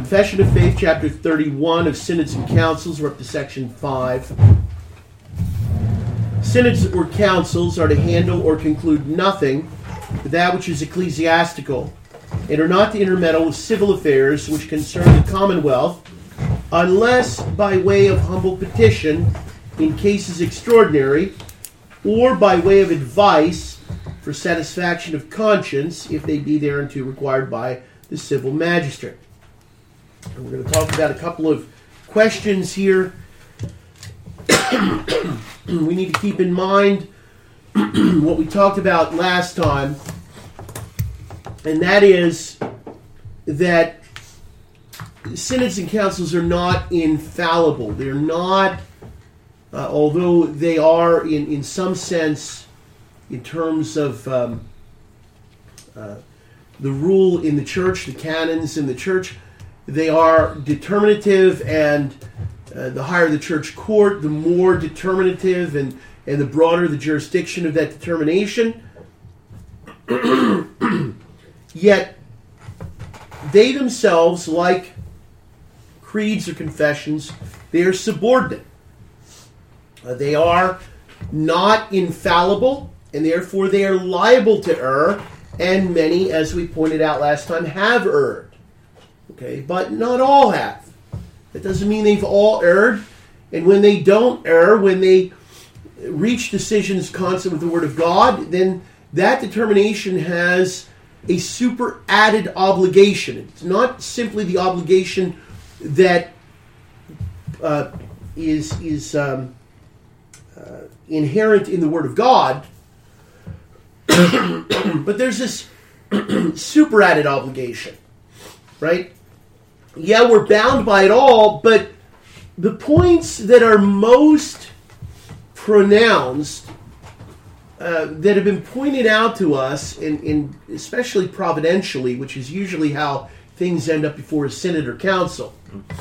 Confession of Faith, chapter 31 of Synods and Councils. We're up to section 5. Synods or councils are to handle or conclude nothing but that which is ecclesiastical, and are not to intermeddle with civil affairs which concern the commonwealth, unless by way of humble petition in cases extraordinary, or by way of advice for satisfaction of conscience, if they be thereunto required by the civil magistrate. And we're going to talk about a couple of questions here. We need to keep in mind what we talked about last time, and that is that synods and councils are not infallible. They're not, although they are in some sense, in terms of the rule in the church, the canons in the church, they are determinative, and the higher the church court, the more determinative and the broader the jurisdiction of that determination. Yet, they themselves, like creeds or confessions, they are subordinate. They are not infallible, and therefore they are liable to err, and many, as we pointed out last time, have erred. Okay, but not all have. That doesn't mean they've all erred, and when they don't err, when they reach decisions consistent with the Word of God, then that determination has a super added obligation. It's not simply the obligation that is inherent in the Word of God, but there's this super added obligation, right? Yeah, we're bound by it all, but the points that are most pronounced, that have been pointed out to us, in especially providentially, which is usually how things end up before a synod or council,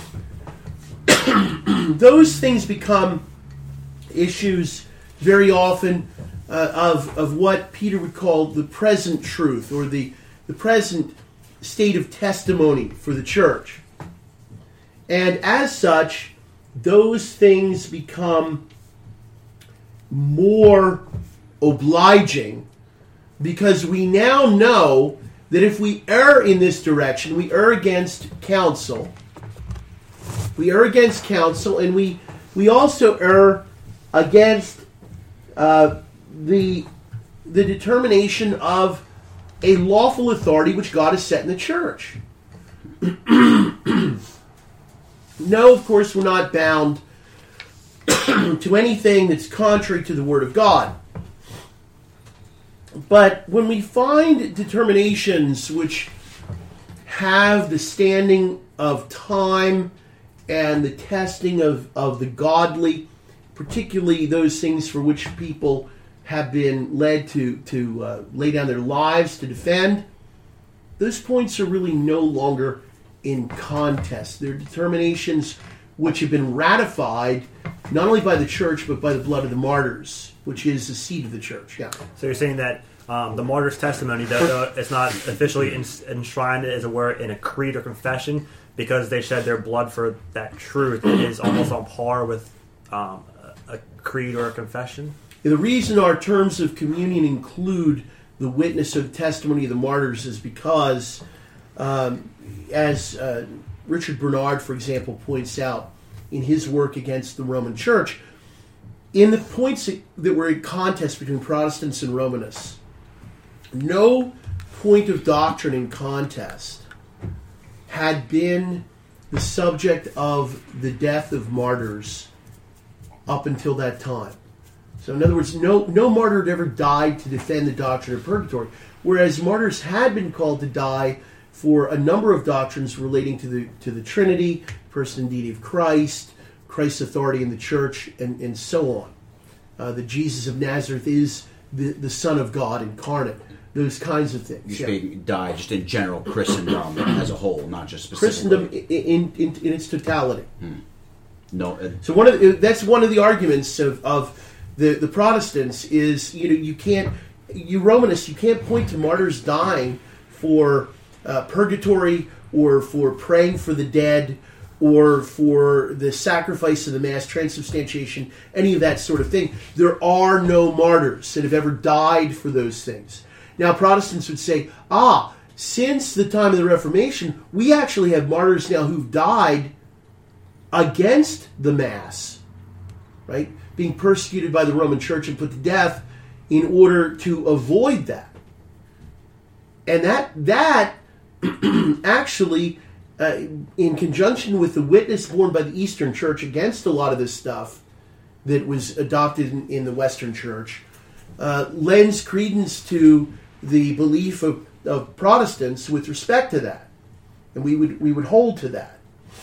those things become issues very often of what Peter would call the present truth, or the present state of testimony for the church. And as such, those things become more obliging, because we now know that if we err in this direction, we err against counsel. We err against counsel, and we also err against the determination of a lawful authority which God has set in the church. No, of course, we're not bound to anything that's contrary to the Word of God. But when we find determinations which have the standing of time and the testing of the godly, particularly those things for which people have been led to lay down their lives to defend, those points are really no longer in contest. They're determinations which have been ratified not only by the church but by the blood of the martyrs, which is the seat of the church. Yeah. So you're saying that the martyr's testimony, though it's not officially enshrined, as it were, in a creed or confession, because they shed their blood for that truth, it is almost on par with a creed or a confession? The reason our terms of communion include the witness of the testimony of the martyrs is because, as Richard Bernard, for example, points out in his work against the Roman Church, in the points that were in contest between Protestants and Romanists, no point of doctrine in contest had been the subject of the death of martyrs up until that time. So in other words, no martyr had ever died to defend the doctrine of purgatory, whereas martyrs had been called to die for a number of doctrines relating to the Trinity, person and deity of Christ, Christ's authority in the church, and so on. That Jesus of Nazareth is the Son of God incarnate. Those kinds of things. You die just in general Christendom as a whole, not just specifically. Christendom in its totality. No. So that's one of the arguments of the Protestants is, you Romanists, you can't point to martyrs dying for purgatory or for praying for the dead or for the sacrifice of the Mass, transubstantiation, any of that sort of thing. There are no martyrs that have ever died for those things. Now, Protestants would say, since the time of the Reformation, we actually have martyrs now who've died against the Mass, right? Being persecuted by the Roman Church and put to death in order to avoid that. And that actually, in conjunction with the witness borne by the Eastern Church against a lot of this stuff that was adopted in the Western Church, lends credence to the belief of Protestants with respect to that. And we would hold to that.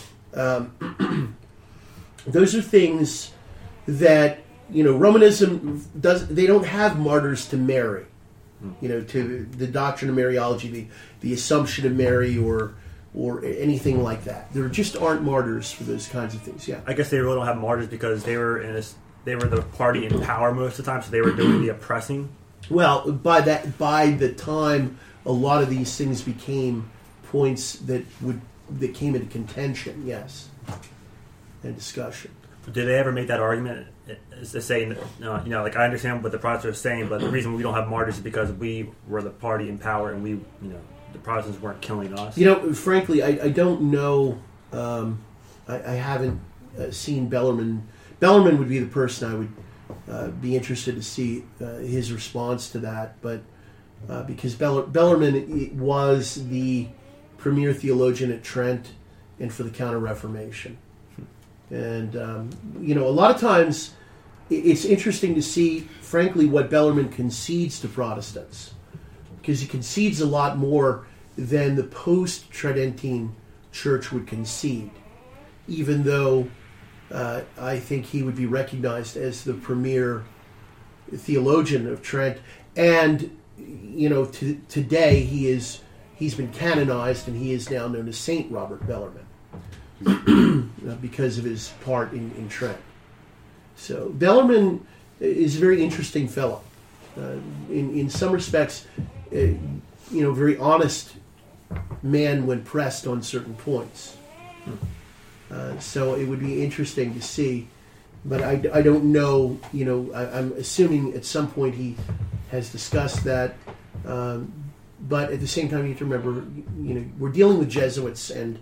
Those are things that, Romanism they don't have martyrs to Mary, to the doctrine of Mariology, the Assumption of Mary or anything like that. There just aren't martyrs for those kinds of things. Yeah, I guess they really don't have martyrs because they were the party in power most of the time, so they were doing the oppressing. Well, by the time a lot of these things became points that came into contention, yes, and discussion. Did they ever make that argument? To say, like I understand what the Protestants are saying, but the reason we don't have martyrs is because we were the party in power and we, the Protestants weren't killing us. Frankly, I don't know. I haven't seen Bellarmine. Bellarmine would be the person I would be interested to see his response to that, but because Bellarmine was the premier theologian at Trent and for the Counter-Reformation. And, a lot of times it's interesting to see, frankly, what Bellarmine concedes to Protestants. Because he concedes a lot more than the post-Tridentine Church would concede. Even though I think he would be recognized as the premier theologian of Trent. And, today he's been canonized and he is now known as Saint Robert Bellarmine. Because of his part in Trent. So Bellarmine is a very interesting fellow. In some respects, very honest man when pressed on certain points. So it would be interesting to see, but I don't know. I'm assuming at some point he has discussed that. But at the same time, you have to remember, we're dealing with Jesuits and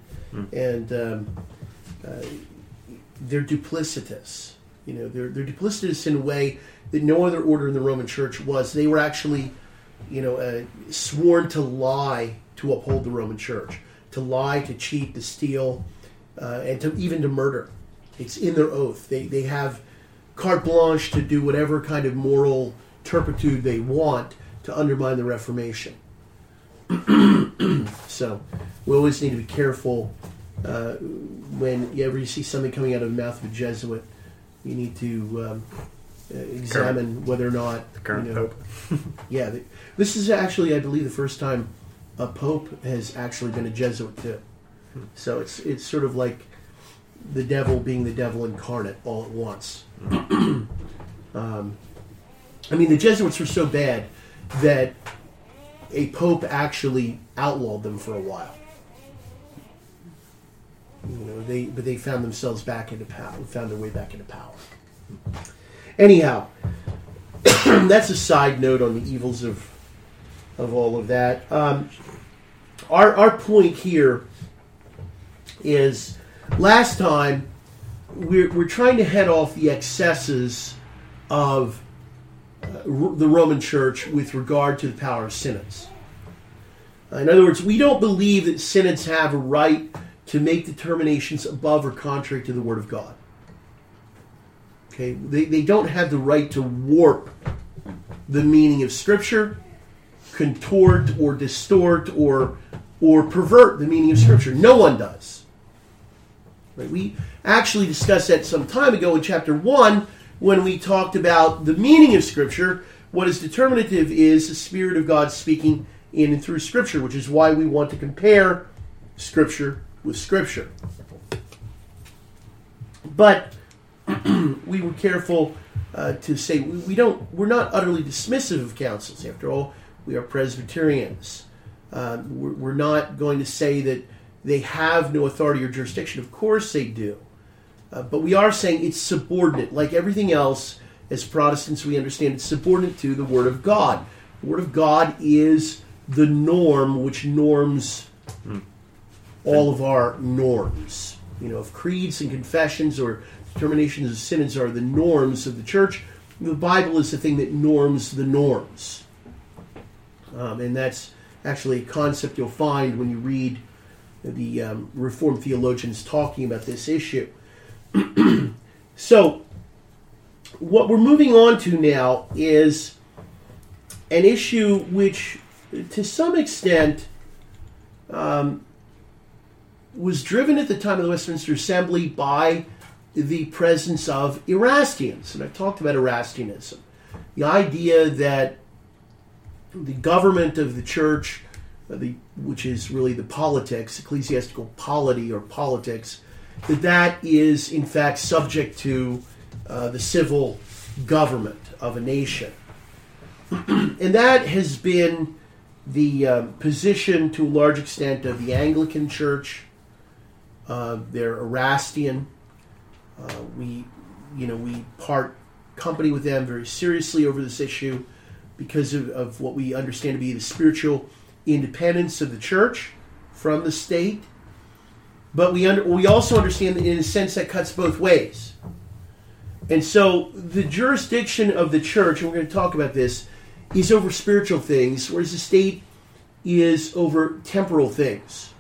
they're duplicitous. They're duplicitous in a way that no other order in the Roman Church was. They were actually, sworn to lie to uphold the Roman Church, to lie, to cheat, to steal, and to murder. It's in their oath. They have carte blanche to do whatever kind of moral turpitude they want to undermine the Reformation. So we always need to be careful whenever you see something coming out of the mouth of a Jesuit. You need to examine whether or not the current Pope. This is actually, I believe, the first time a Pope has actually been a Jesuit too. So it's sort of like the devil being the devil incarnate all at once. The Jesuits were so bad that a Pope actually outlawed them for a while. They found themselves back into power, found their way back into power. Anyhow, that's a side note on the evils of all of that. Our point here is, last time we're trying to head off the excesses of the Roman Church with regard to the power of synods. In other words, we don't believe that synods have a right to make determinations above or contrary to the Word of God. Okay, they don't have the right to warp the meaning of Scripture, contort or distort or pervert the meaning of Scripture. No one does. Right? We actually discussed that some time ago in chapter 1 when we talked about the meaning of Scripture. What is determinative is the Spirit of God speaking in and through Scripture, which is why we want to compare Scripture with Scripture. But we were careful to say we're not utterly dismissive of councils. After all, we are Presbyterians. We're not going to say that they have no authority or jurisdiction. Of course they do. But we are saying it's subordinate. Like everything else, as Protestants, we understand it's subordinate to the Word of God. The Word of God is the norm which norms all of our norms. If creeds and confessions or determinations of synods are the norms of the church, the Bible is the thing that norms the norms. And that's actually a concept you'll find when you read the Reformed theologians talking about this issue. So, what we're moving on to now is an issue which, to some extent, was driven at the time of the Westminster Assembly by the presence of Erastians. And I've talked about Erastianism. The idea that the government of the church, which is really the politics, ecclesiastical polity or politics, that is in fact subject to the civil government of a nation. And that has been the position to a large extent of the Anglican Church. They're Erastian. We part company with them very seriously over this issue because of what we understand to be the spiritual independence of the church from the state. But we also understand that in a sense that cuts both ways. And so the jurisdiction of the church, and we're going to talk about this, is over spiritual things, whereas the state is over temporal things.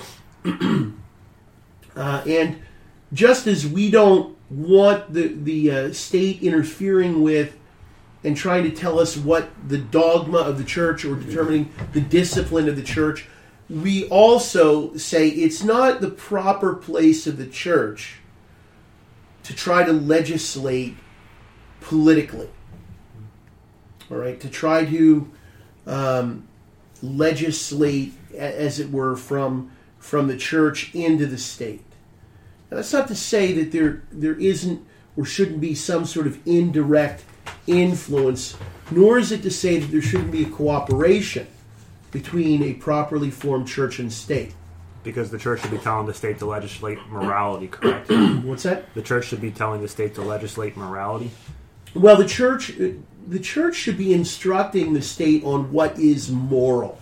And just as we don't want the state interfering with and trying to tell us what the dogma of the church or determining the discipline of the church, we also say it's not the proper place of the church to try to legislate politically. All right, to try to legislate, as it were, from the church into the state. Now, that's not to say that there isn't or shouldn't be some sort of indirect influence, nor is it to say that there shouldn't be a cooperation between a properly formed church and state. Because the church should be telling the state to legislate morality, correct? What's that? The church should be telling the state to legislate morality? Well, the church should be instructing the state on what is moral.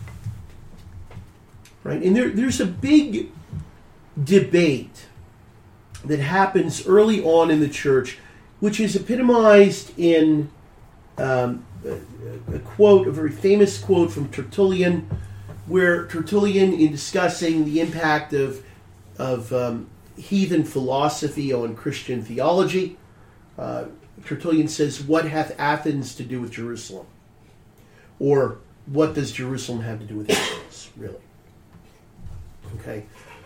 Right? And there's a big debate that happens early on in the church, which is epitomized in a quote, a very famous quote from Tertullian, where Tertullian, in discussing the impact of heathen philosophy on Christian theology, Tertullian says, "What hath Athens to do with Jerusalem?" Or, "What does Jerusalem have to do with Athens?" Really. Okay.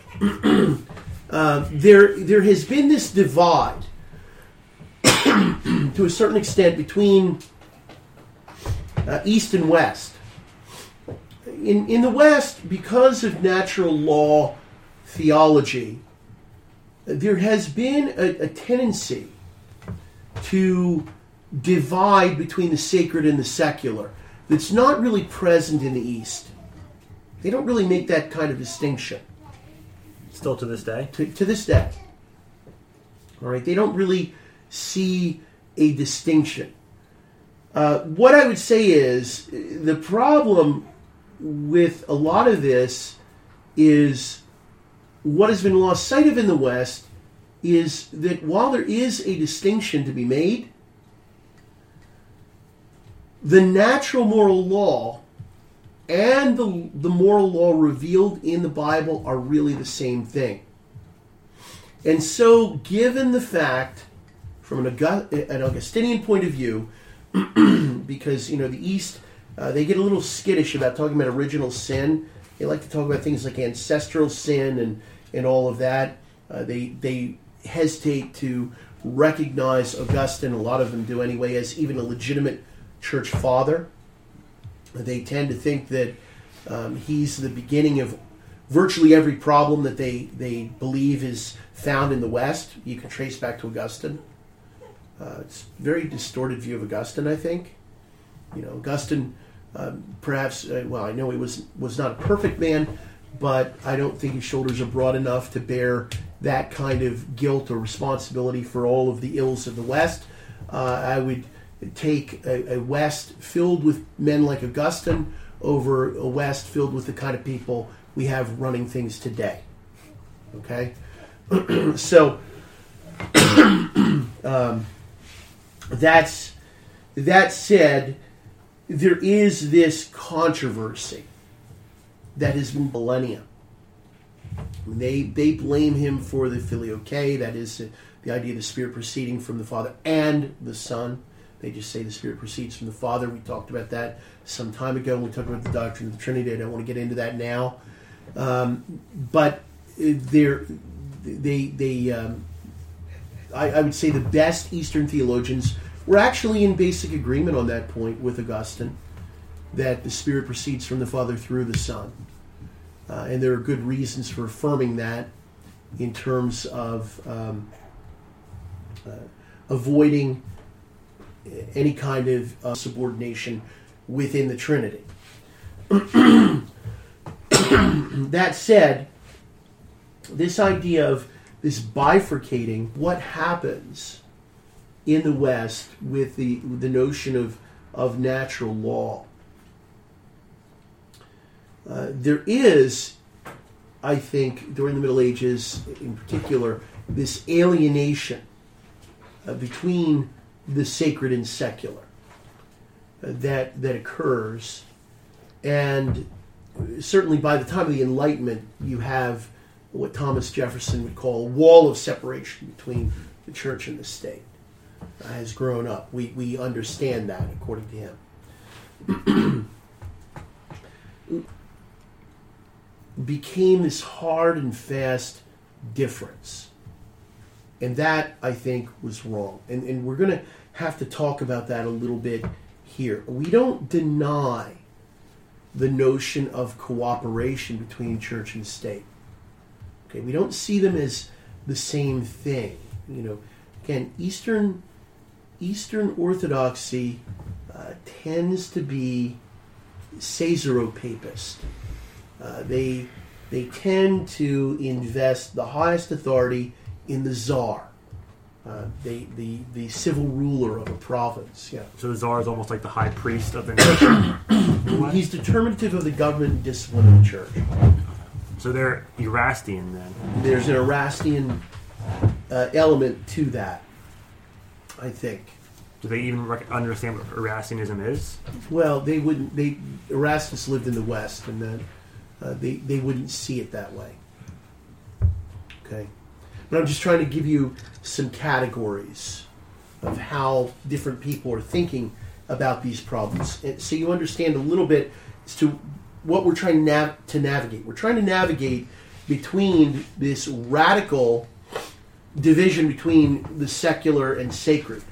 There has been this divide to a certain extent between East and West. In the West, because of natural law theology, there has been a tendency to divide between the sacred and the secular that's not really present in the East. They don't really make that kind of distinction. Still to this day? To this day. All right, they don't really see a distinction. What I would say is the problem with a lot of this is what has been lost sight of in the West is that while there is a distinction to be made, the natural moral law and the moral law revealed in the Bible are really the same thing. And so, given the fact, from an Augustinian point of view, because, the East, they get a little skittish about talking about original sin. They like to talk about things like ancestral sin and all of that. They hesitate to recognize Augustine, a lot of them do anyway, as even a legitimate church father. They tend to think that he's the beginning of virtually every problem that they believe is found in the West. You can trace back to Augustine. It's a very distorted view of Augustine, I think. Augustine Perhaps, well, I know he was not a perfect man, but I don't think his shoulders are broad enough to bear that kind of guilt or responsibility for all of the ills of the West. I would take a West filled with men like Augustine over a West filled with the kind of people we have running things today. Okay? So, that said, there is this controversy that has been millennia. They blame him for the filioque, that is the idea of the Spirit proceeding from the Father and the Son. They just say the Spirit proceeds from the Father. We talked about that some time ago when we talked about the doctrine of the Trinity. I don't want to get into that now. But I would say the best Eastern theologians were actually in basic agreement on that point with Augustine, that the Spirit proceeds from the Father through the Son. And there are good reasons for affirming that in terms of avoiding any kind of subordination within the Trinity. That said, this idea of this bifurcating what happens in the West with the notion of natural law. There is, I think, during the Middle Ages in particular, this alienation between the sacred and secular that occurs. And certainly by the time of the Enlightenment, you have what Thomas Jefferson would call a wall of separation between the church and the state. Has grown up. We understand that, according to him. Became this hard and fast difference. And that, I think, was wrong. And we're going to have to talk about that a little bit here. We don't deny the notion of cooperation between church and state. Okay, we don't see them as the same thing. Again, Eastern Orthodoxy tends to be Caesaro-papist. They tend to invest the highest authority in the czar, the civil ruler of a province. Yeah. So the czar is almost like the high priest of the nation. He's determinative of the government and discipline of the church. So they're Erastian then. There's an Erastian element to that, I think. Do they even understand what Erastianism is? Well, they wouldn't. Erastus lived in the West, and then they wouldn't see it that way. Okay, but I'm just trying to give you some categories of how different people are thinking about these problems, and so you understand a little bit as to what we're trying to navigate. We're trying to navigate between this radical division between the secular and sacred.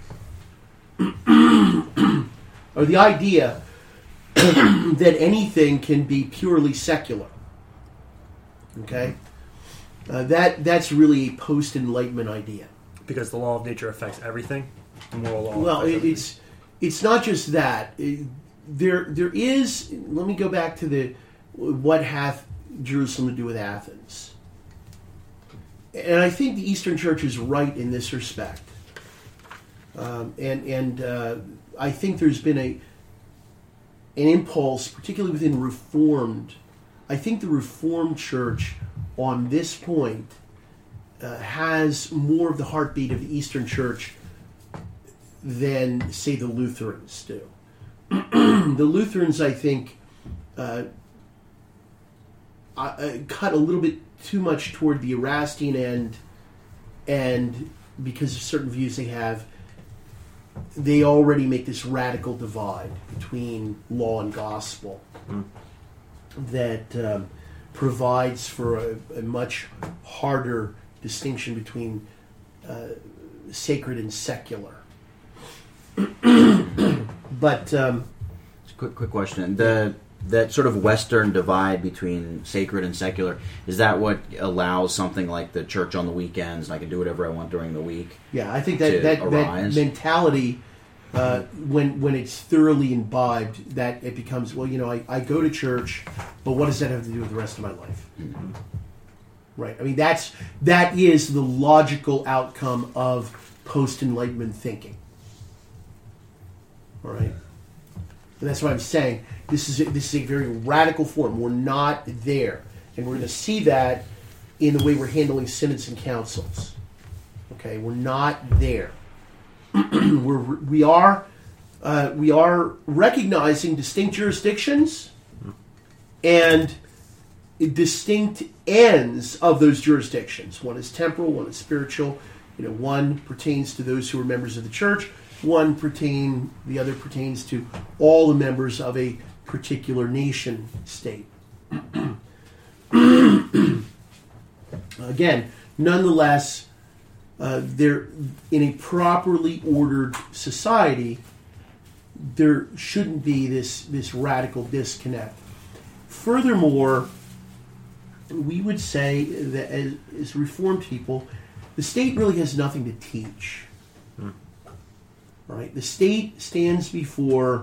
Or the idea that anything can be purely secular. Okay? That's really a post-Enlightenment idea. Because the law of nature affects everything? The moral law Well, affects it's not just that. There is, let me go back to what hath Jerusalem to do with Athens. And I think the Eastern Church is right in this respect. I think there's been an impulse, particularly within Reformed. I think the Reformed Church, on this point, has more of the heartbeat of the Eastern Church than, say, the Lutherans do. The Lutherans, I think, cut a little bit too much toward the Erastian end, and because of certain views they have, they already make this radical divide between law and gospel that provides for a much harder distinction between sacred and secular. But quick question: that sort of Western divide between sacred and secular, is that what allows something like the church on the weekends, and I can do whatever I want during the week? Yeah, I think that mentality when it's thoroughly imbibed, that it becomes, well, I go to church, but what does that have to do with the rest of my life? Mm-hmm. Right. I mean, that is the logical outcome of post-Enlightenment thinking. All right. And that's what I'm saying. This is a very radical form. We're not there, and we're going to see that in the way we're handling synods and councils. Okay, we're not there. we are recognizing distinct jurisdictions and distinct ends of those jurisdictions. One is temporal, one is spiritual. One pertains to those who are members of the church. The other pertains to all the members of a particular nation state. Again, nonetheless, there, in a properly ordered society, there shouldn't be this radical disconnect. Furthermore, we would say that as Reformed people, the state really has nothing to teach. Right? The state stands before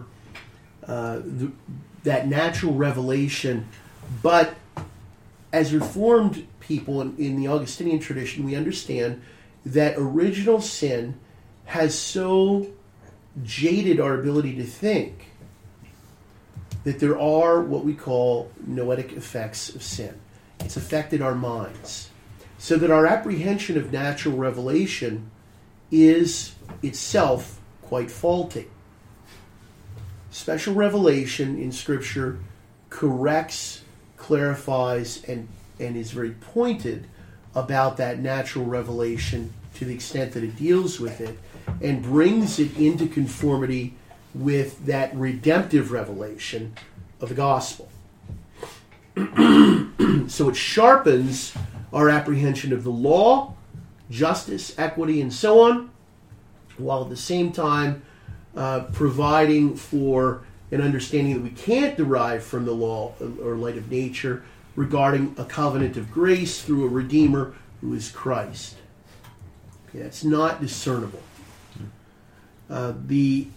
that natural revelation, but as Reformed people in the Augustinian tradition, we understand that original sin has so jaded our ability to think that there are what we call noetic effects of sin. It's affected our minds, so that our apprehension of natural revelation is itself quite faulty. Special revelation in Scripture corrects, clarifies, and is very pointed about that natural revelation to the extent that it deals with it and brings it into conformity with that redemptive revelation of the gospel. So it sharpens our apprehension of the law, justice, equity, and so on, while at the same time providing for an understanding that we can't derive from the law or light of nature regarding a covenant of grace through a Redeemer who is Christ. Okay, that's not discernible. The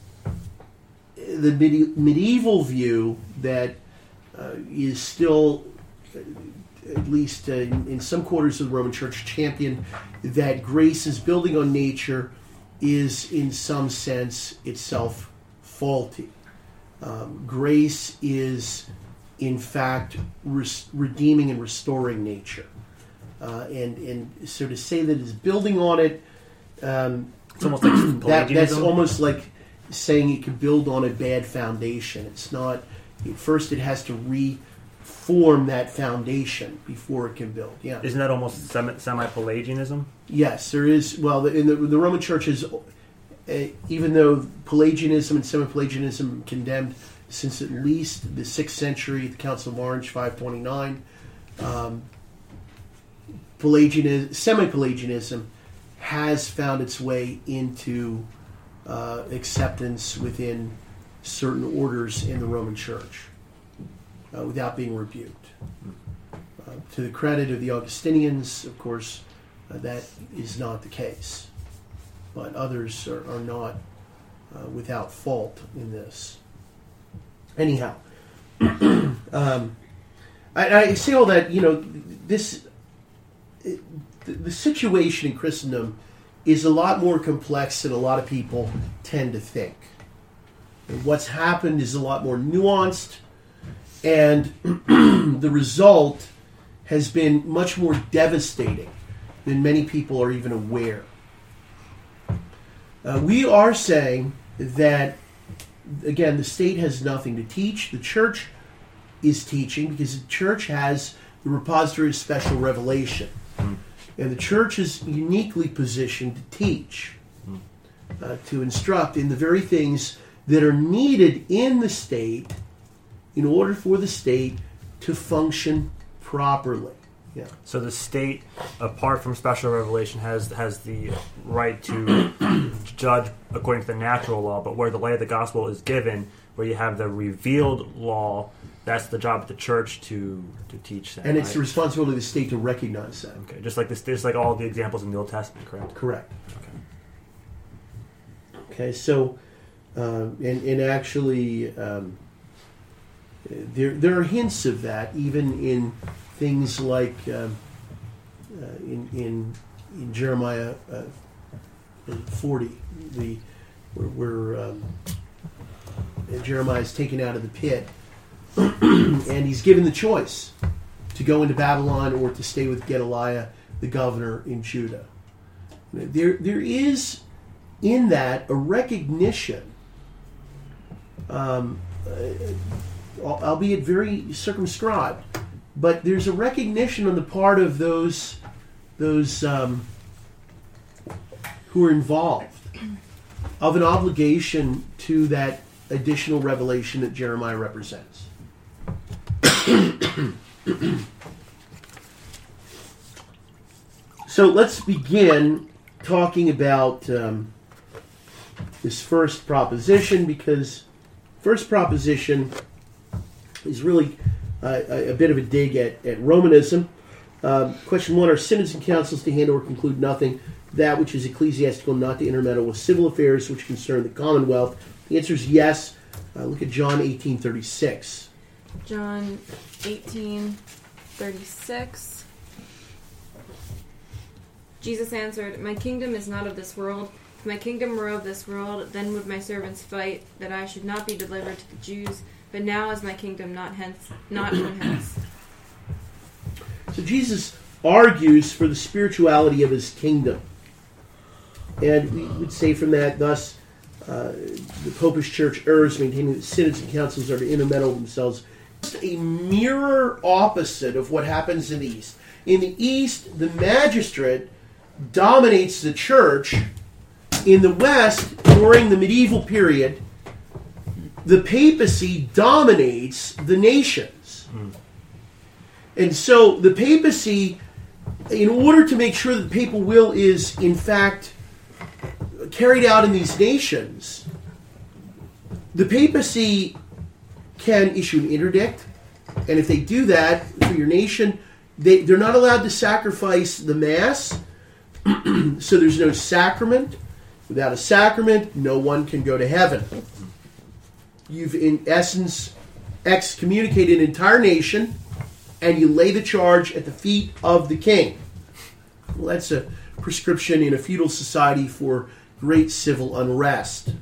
medieval view that is still, at least in some quarters of the Roman Church, championed that grace is building on nature is in some sense itself faulty. Grace is in fact redeeming and restoring nature. And so to say that it's building on it, it's almost like Pelagianism. That's almost like saying it can build on a bad foundation. It's not. First, it has to reform that foundation before it can build. Yeah, isn't that almost semi-Pelagianism? Yes, there is. Well, in the Roman Church is, even though Pelagianism and semi-Pelagianism condemned since at least the 6th century, the Council of Orange, 529, semi-Pelagianism has found its way into acceptance within certain orders in the Roman Church without being rebuked. To the credit of the Augustinians, of course, that is not the case. But others are not without fault in this. Anyhow, I say all that, the situation in Christendom is a lot more complex than a lot of people tend to think. And what's happened is a lot more nuanced, and the result has been much more devastating than many people are even aware. We are saying that, again, the state has nothing to teach. The church is teaching because the church has the repository of special revelation. And the church is uniquely positioned to teach, to instruct in the very things that are needed in the state in order for the state to function properly. Yeah. So the state, apart from special revelation, has the right to judge according to the natural law, but where the light of the gospel is given, where you have the revealed law, that's the job of the church to teach that. And it's the responsibility of the state to recognize that. Okay, just like all the examples in the Old Testament, correct? Correct. Okay, so And actually, there are hints of that even in things like in Jeremiah 40, where Jeremiah is taken out of the pit, and he's given the choice to go into Babylon or to stay with Gedaliah, the governor in Judah. There is in that a recognition, albeit very circumscribed, but there's a recognition on the part of those who are involved of an obligation to that additional revelation that Jeremiah represents. So let's begin talking about this first proposition, because first proposition is really a bit of a dig at Romanism. Question 1, are synods and councils to handle or conclude nothing, that which is ecclesiastical, not to intermeddle with civil affairs which concern the commonwealth? The answer is yes. Look at John 18:36. John 18:36. Jesus answered, "My kingdom is not of this world. If my kingdom were of this world, then would my servants fight, that I should not be delivered to the Jews. But now is my kingdom not from hence." So Jesus argues for the spirituality of his kingdom. And we would say from that, thus, the Popish Church errs, maintaining that synods and councils are to intermeddle themselves. It's a mirror opposite of what happens in the East. In the East, the magistrate dominates the church. In the West, during the medieval period, the papacy dominates the nations. And so the papacy, in order to make sure that the papal will is in fact carried out in these nations, the papacy can issue an interdict, and if they do that for your nation, they're not allowed to sacrifice the Mass, so there's no sacrament. Without a sacrament, no one can go to heaven. You've, in essence, excommunicated an entire nation, and you lay the charge at the feet of the king. Well, that's a prescription in a feudal society for great civil unrest.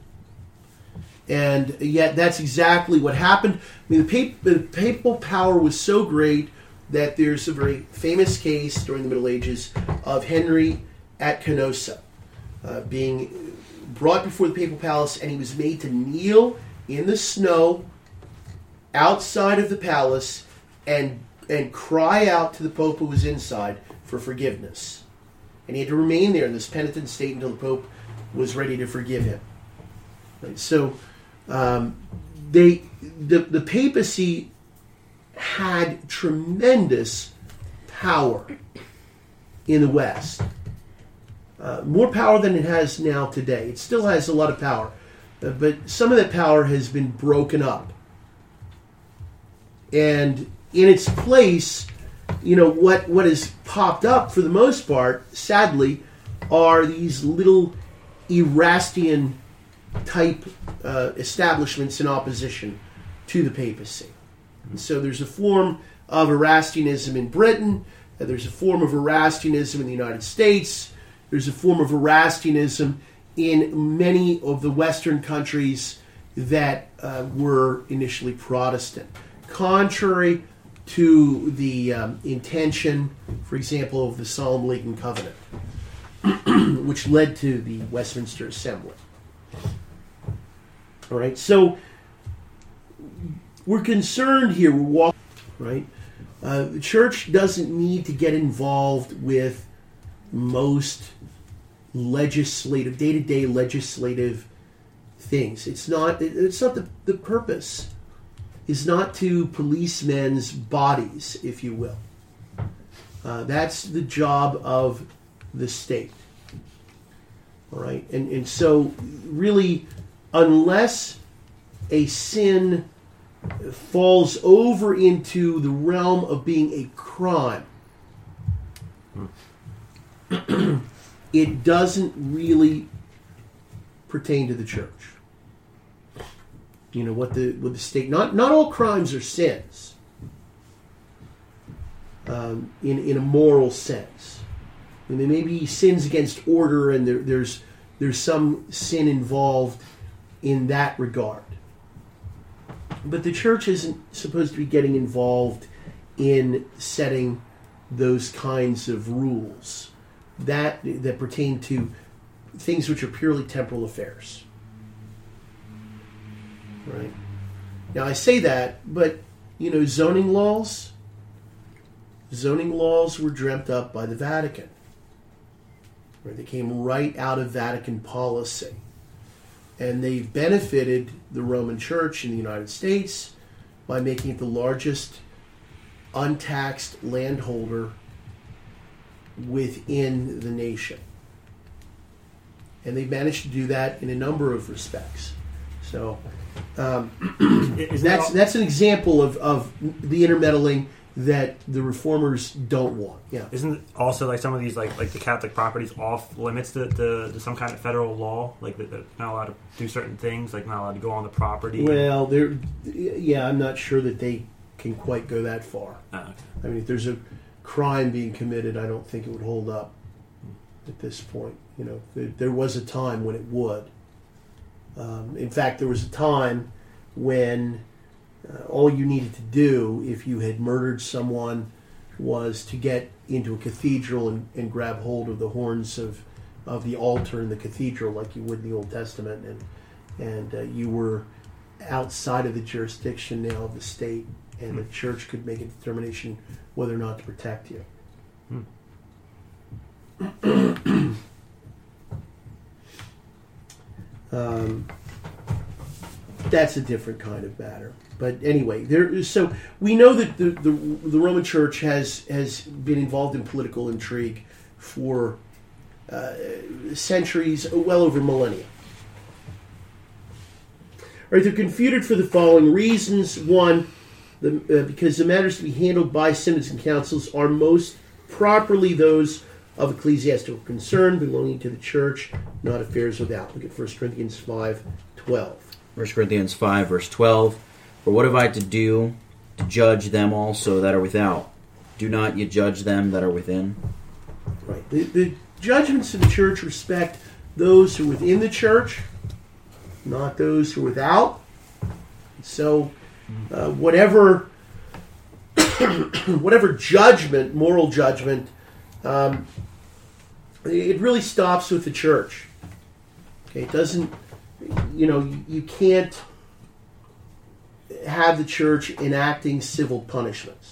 And yet that's exactly what happened. I mean, the papal power was so great that there's a very famous case during the Middle Ages of Henry at Canossa being brought before the papal palace, and he was made to kneel in the snow outside of the palace and cry out to the Pope who was inside for forgiveness. And he had to remain there in this penitent state until the Pope was ready to forgive him. Right? So the papacy had tremendous power in the West. More power than it has now today. It still has a lot of power. But some of that power has been broken up. And in its place, what has popped up for the most part, sadly, are these little Erastian type establishments in opposition to the papacy. And so there's a form of Erastianism in Britain, there's a form of Erastianism in the United States, there's a form of Erastianism in many of the Western countries that were initially Protestant. Contrary to the intention, for example, of the Solemn League and Covenant, which led to the Westminster Assembly. All right, so we're concerned here. We're walking, right? The church doesn't need to get involved with most legislative, day-to-day legislative things. It's not the purpose is not to police men's bodies, if you will. That's the job of the state. All right, and so really, unless a sin falls over into the realm of being a crime, it doesn't really pertain to the church. what the state. Not all crimes are sins. In a moral sense, and there may be sins against order, and there's some sin involved in that regard. But the church isn't supposed to be getting involved in setting those kinds of rules that pertain to things which are purely temporal affairs. Right? Now I say that, but zoning laws were dreamt up by the Vatican. Right? They came right out of Vatican policy. And they benefited the Roman Church in the United States by making it the largest untaxed landholder within the nation. And they managed to do that in a number of respects. So that's an example of the intermeddling that the reformers don't want. Yeah. Isn't also like some of these like the Catholic properties off limits to some kind of federal law? Like they're not allowed to do certain things, like not allowed to go on the property. Well, I'm not sure that they can quite go that far. Oh, okay. I mean, if there's a crime being committed, I don't think it would hold up at this point. There was a time when it would. In fact, there was a time when all you needed to do if you had murdered someone was to get into a cathedral and grab hold of the horns of the altar in the cathedral like you would in the Old Testament, and you were outside of the jurisdiction now of the state, and the church could make a determination whether or not to protect you. That's a different kind of matter. But anyway, so we know that the Roman Church has been involved in political intrigue for centuries, well over millennia. Right, they're confuted for the following reasons. One, because the matters to be handled by synods and councils are most properly those of ecclesiastical concern belonging to the church, not affairs without. Look at 1 Corinthians 5:12. 1 Corinthians 5, verse 12. For what have I to do to judge them also that are without? Do not ye judge them that are within? Right. The judgments of the church respect those who are within the church, not those who are without. So, whatever judgment, moral judgment, it really stops with the church. Okay, it doesn't. You can't have the church enacting civil punishments.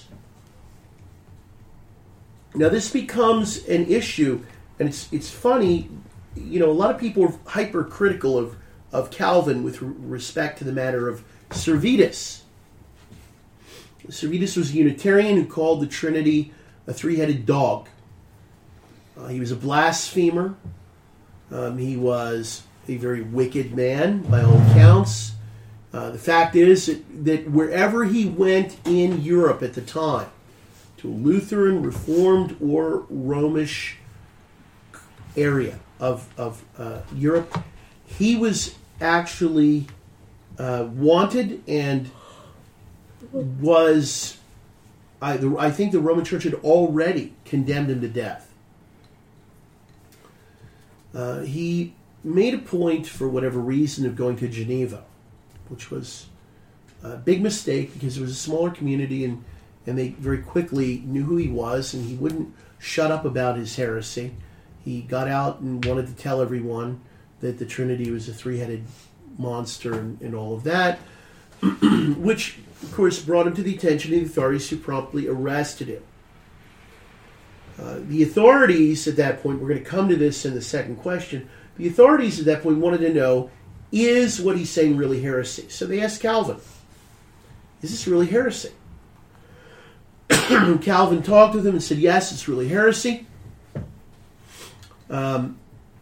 Now, this becomes an issue, and it's funny. A lot of people are hypercritical of Calvin with respect to the matter of Servetus. Servetus was a Unitarian who called the Trinity a three-headed dog. He was a blasphemer. He was a very wicked man, by all accounts. The fact is that wherever he went in Europe at the time, to a Lutheran, Reformed, or Romish area of Europe, he was actually wanted and was, I think the Roman Church had already condemned him to death. He made a point, for whatever reason, of going to Geneva, which was a big mistake because it was a smaller community, and they very quickly knew who he was, and he wouldn't shut up about his heresy. He got out and wanted to tell everyone that the Trinity was a three-headed monster and all of that, which, of course, brought him to the attention of the authorities, who promptly arrested him. The authorities at that point, we're going to come to this in the second question, the authorities at that point wanted to know, is what he's saying really heresy? So they asked Calvin, is this really heresy? Calvin talked with him and said, yes, it's really heresy. And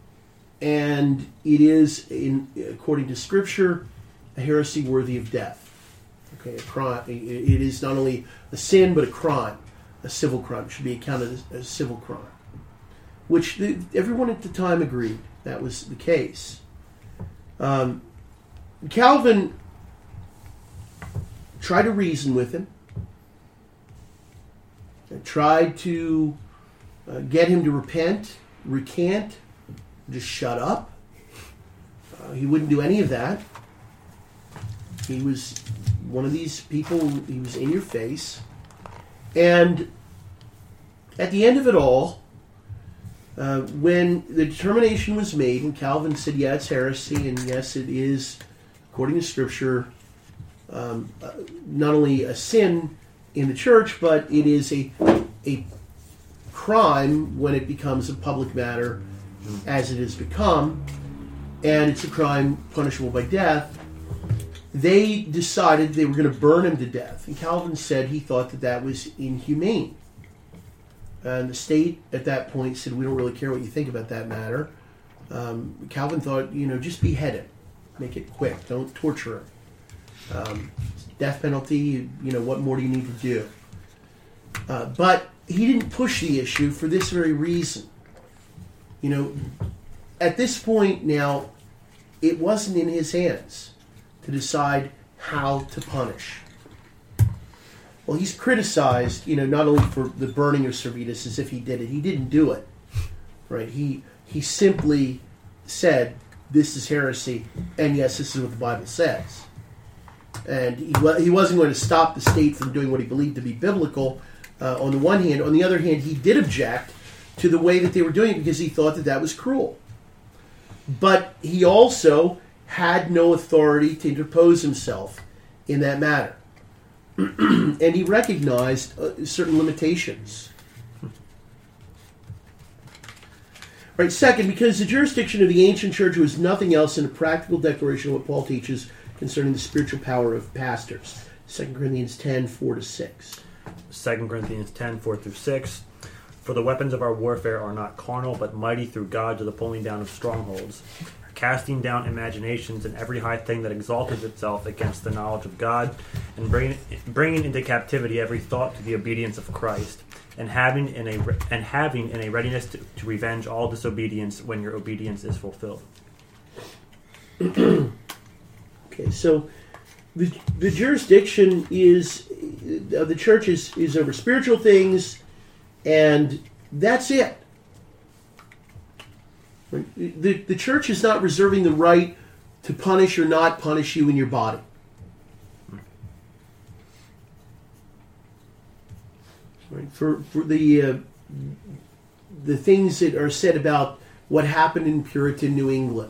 it is, according to Scripture, a heresy worthy of death. Okay, a crime. It is not only a sin, but a crime, a civil crime. It should be accounted as a civil crime, which everyone at the time agreed that was the case. Calvin tried to reason with him, tried to get him to repent, recant, just shut up. He wouldn't do any of that. He was one of these people, he was in your face. And at the end of it all, when the determination was made, and Calvin said, yeah, it's heresy, and yes, it is, according to Scripture, not only a sin in the church, but it is a crime when it becomes a public matter, as it has become, and it's a crime punishable by death. They decided they were going to burn him to death, and Calvin said he thought that that was inhumane. And the state at that point said, we don't really care what you think about that matter. Calvin thought, just behead him. Make it quick. Don't torture him. Death penalty, what more do you need to do? But he didn't push the issue for this very reason. At this point now, it wasn't in his hands to decide how to punish. Well, he's criticized, not only for the burning of Servetus as if he did it. He didn't do it, right? He simply said, this is heresy, and yes, this is what the Bible says. And he wasn't going to stop the state from doing what he believed to be biblical, on the one hand. On the other hand, he did object to the way that they were doing it because he thought that that was cruel. But he also had no authority to interpose himself in that matter. And he recognized certain limitations. Right. Second, because the jurisdiction of the ancient church was nothing else than a practical declaration of what Paul teaches concerning the spiritual power of pastors. 2 Corinthians 10, 4-6. 2 Corinthians 10, 4-6. For the weapons of our warfare are not carnal, but mighty through God to the pulling down of strongholds, casting down imaginations and every high thing that exalted itself against the knowledge of God, and bringing into captivity every thought to the obedience of Christ, and having in a readiness to revenge all disobedience when your obedience is fulfilled. Okay, so the jurisdiction is the church is over spiritual things, and that's it. The church is not reserving the right to punish or not punish you in your body. Right? For the things that are said about what happened in Puritan New England,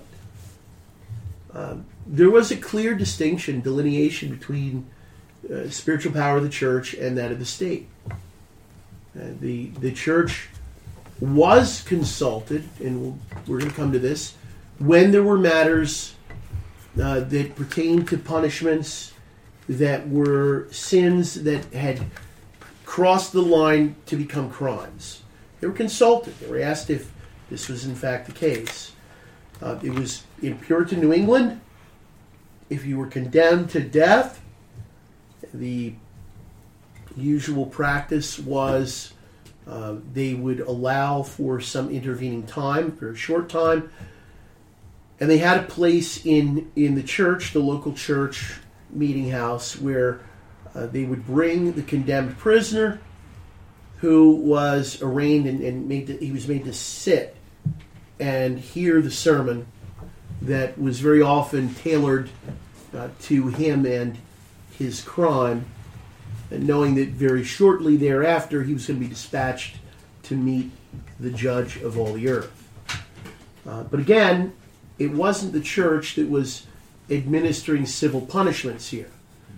there was a clear distinction, delineation between spiritual power of the church and that of the state. The church was consulted, and we're going to come to this, when there were matters that pertained to punishments that were sins that had crossed the line to become crimes. They were consulted. They were asked if this was in fact the case. It was in Puritan New England. If you were condemned to death, the usual practice was they would allow for some intervening time, for a short time, and they had a place in the church, the local church meeting house, where they would bring the condemned prisoner, who was arraigned and he was made to sit and hear the sermon that was very often tailored to him and his crime, and knowing that very shortly thereafter he was going to be dispatched to meet the judge of all the earth. But again, it wasn't the church that was administering civil punishments here.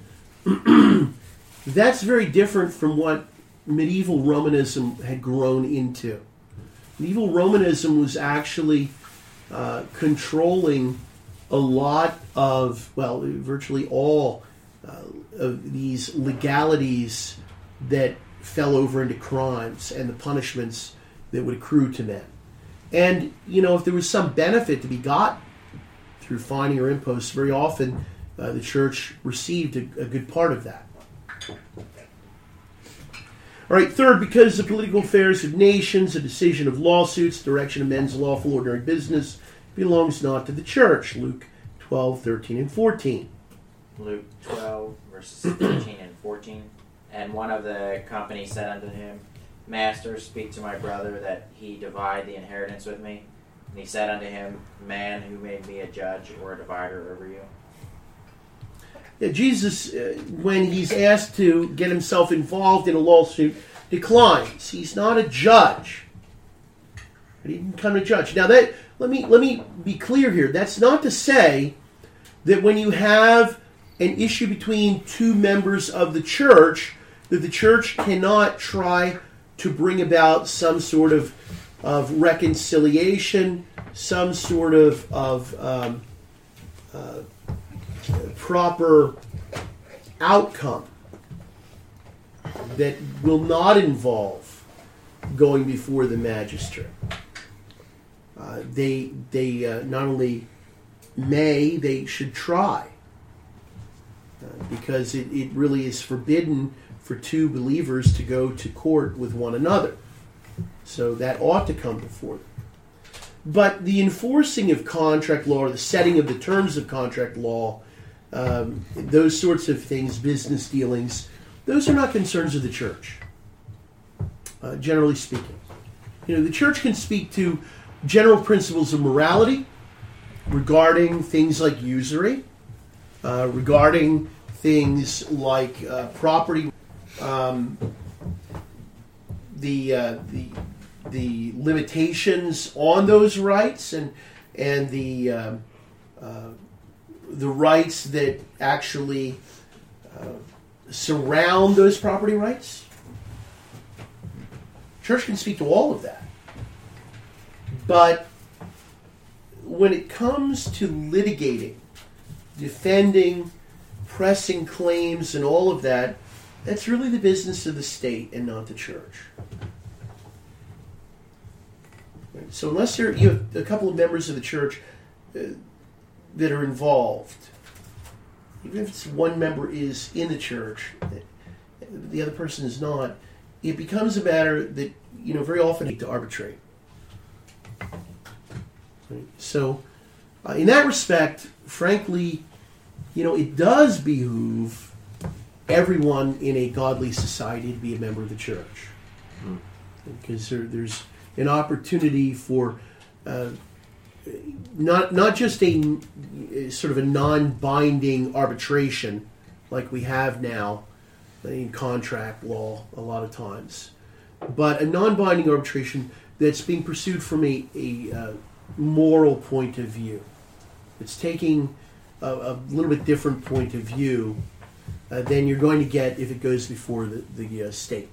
That's very different from what medieval Romanism had grown into. Medieval Romanism was actually controlling a lot of, well, virtually all of these legalities that fell over into crimes and the punishments that would accrue to men. And, if there was some benefit to be got through fining or imposts, very often the church received a good part of that. All right, third, because the political affairs of nations, the decision of lawsuits, direction of men's lawful ordinary business belongs not to the church. Luke 12, 13, and 14. Luke 12, verses 13 and 14. And one of the company said unto him, Master, speak to my brother that he divide the inheritance with me. And he said unto him, Man, who made me a judge or a divider over you? Yeah, Jesus, when he's asked to get himself involved in a lawsuit, declines. He's not a judge. He didn't become a judge. Now, that let me be clear here. That's not to say that when you have an issue between two members of the church, that the church cannot try to bring about some sort of reconciliation, some sort of proper outcome that will not involve going before the magistrate. They not only may, they should try. Because it really is forbidden for two believers to go to court with one another. So that ought to come before them. But the enforcing of contract law, or the setting of the terms of contract law, those sorts of things, business dealings, those are not concerns of the church, generally speaking. The church can speak to general principles of morality regarding things like usury, regarding things like property, the limitations on those rights, and the rights that actually surround those property rights. Church can speak to all of that. But when it comes to litigating, defending, pressing claims, and all of that, that's really the business of the state and not the church. So unless you have a couple of members of the church that are involved, even if it's one member is in the church, the other person is not, it becomes a matter that, very often need to arbitrate. Right? So, in that respect, frankly, it does behoove everyone in a godly society to be a member of the church. Because there's an opportunity for not just a sort of a non-binding arbitration like we have now in contract law a lot of times, but a non-binding arbitration that's being pursued from a moral point of view. It's taking a little bit different point of view than you're going to get if it goes before the state.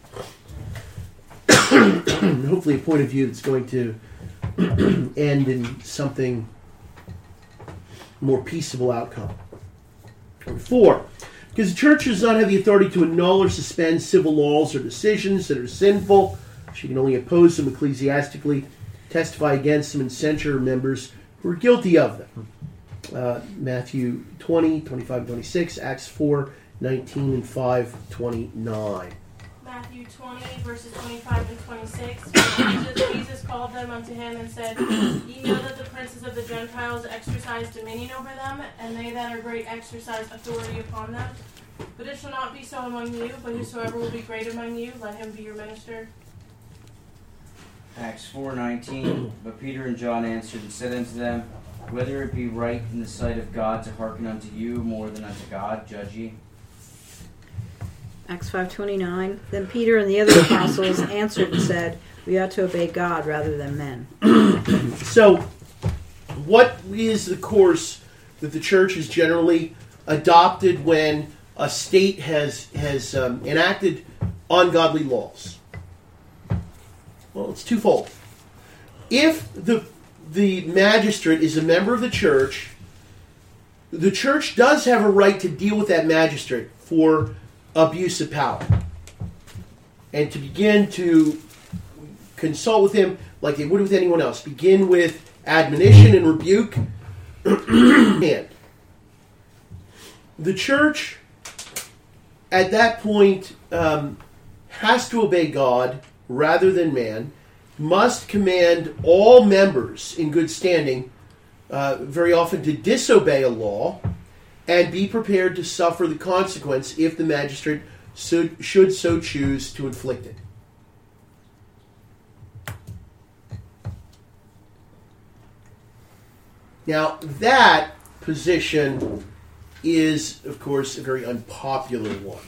Hopefully a point of view that's going to end in something more peaceable outcome. 4, because the church does not have the authority to annul or suspend civil laws or decisions that are sinful. She can only oppose them ecclesiastically, testify against them, and censure members who are guilty of them. Matthew 20, 25, 26, Acts 4, 19, and 5, 29. Matthew 20, verses 25 and 26. Jesus called them unto him and said, Ye know that the princes of the Gentiles exercise dominion over them, and they that are great exercise authority upon them. But it shall not be so among you, but whosoever will be great among you, let him be your minister. Acts 4:19. But Peter and John answered and said unto them, Whether it be right in the sight of God to hearken unto you more than unto God, judge ye. Acts 5:29. Then Peter and the other apostles answered and said, We ought to obey God rather than men. So, what is the course that the church has generally adopted when a state has enacted ungodly laws? Well, it's twofold. If the magistrate is a member of the church does have a right to deal with that magistrate for abuse of power, and to begin to consult with him like they would with anyone else. Begin with admonition and rebuke. And the church, at that point, has to obey God rather than man, must command all members in good standing, very often to disobey a law, and be prepared to suffer the consequence if the magistrate should so choose to inflict it. Now, that position is, of course, a very unpopular one.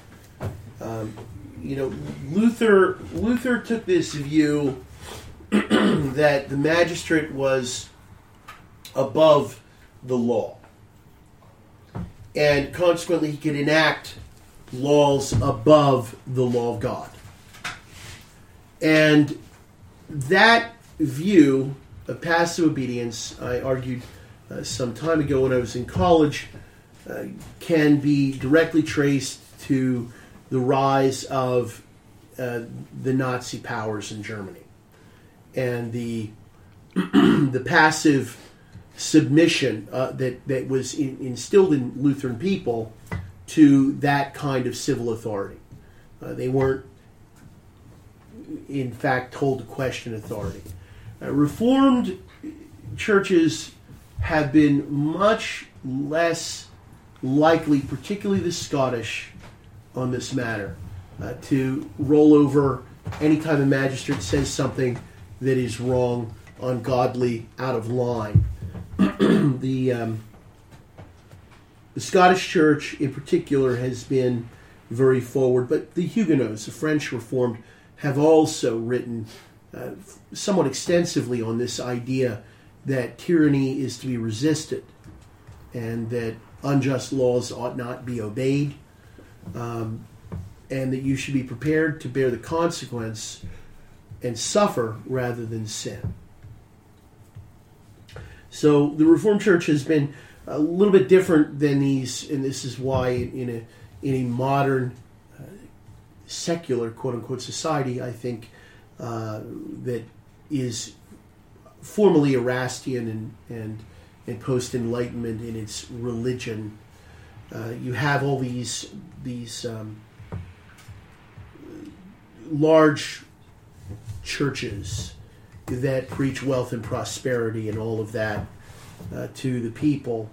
Luther took this view that the magistrate was above the law, and consequently he could enact laws above the law of God. And that view of passive obedience, I argued some time ago when I was in college, can be directly traced to the rise of the Nazi powers in Germany and the passive submission that was instilled in Lutheran people to that kind of civil authority. They weren't, in fact, told to question authority. Reformed churches have been much less likely, particularly the Scottish, on this matter, to roll over any time a magistrate says something that is wrong, ungodly, out of line. The Scottish Church, in particular, has been very forward, but the Huguenots, the French Reformed, have also written somewhat extensively on this idea that tyranny is to be resisted and that unjust laws ought not be obeyed, and that you should be prepared to bear the consequence and suffer rather than sin. So the Reformed Church has been a little bit different than these, and this is why in a modern secular quote-unquote society, I think, that is formally Erastian and post-Enlightenment in its religion, you have all these large churches that preach wealth and prosperity and all of that to the people.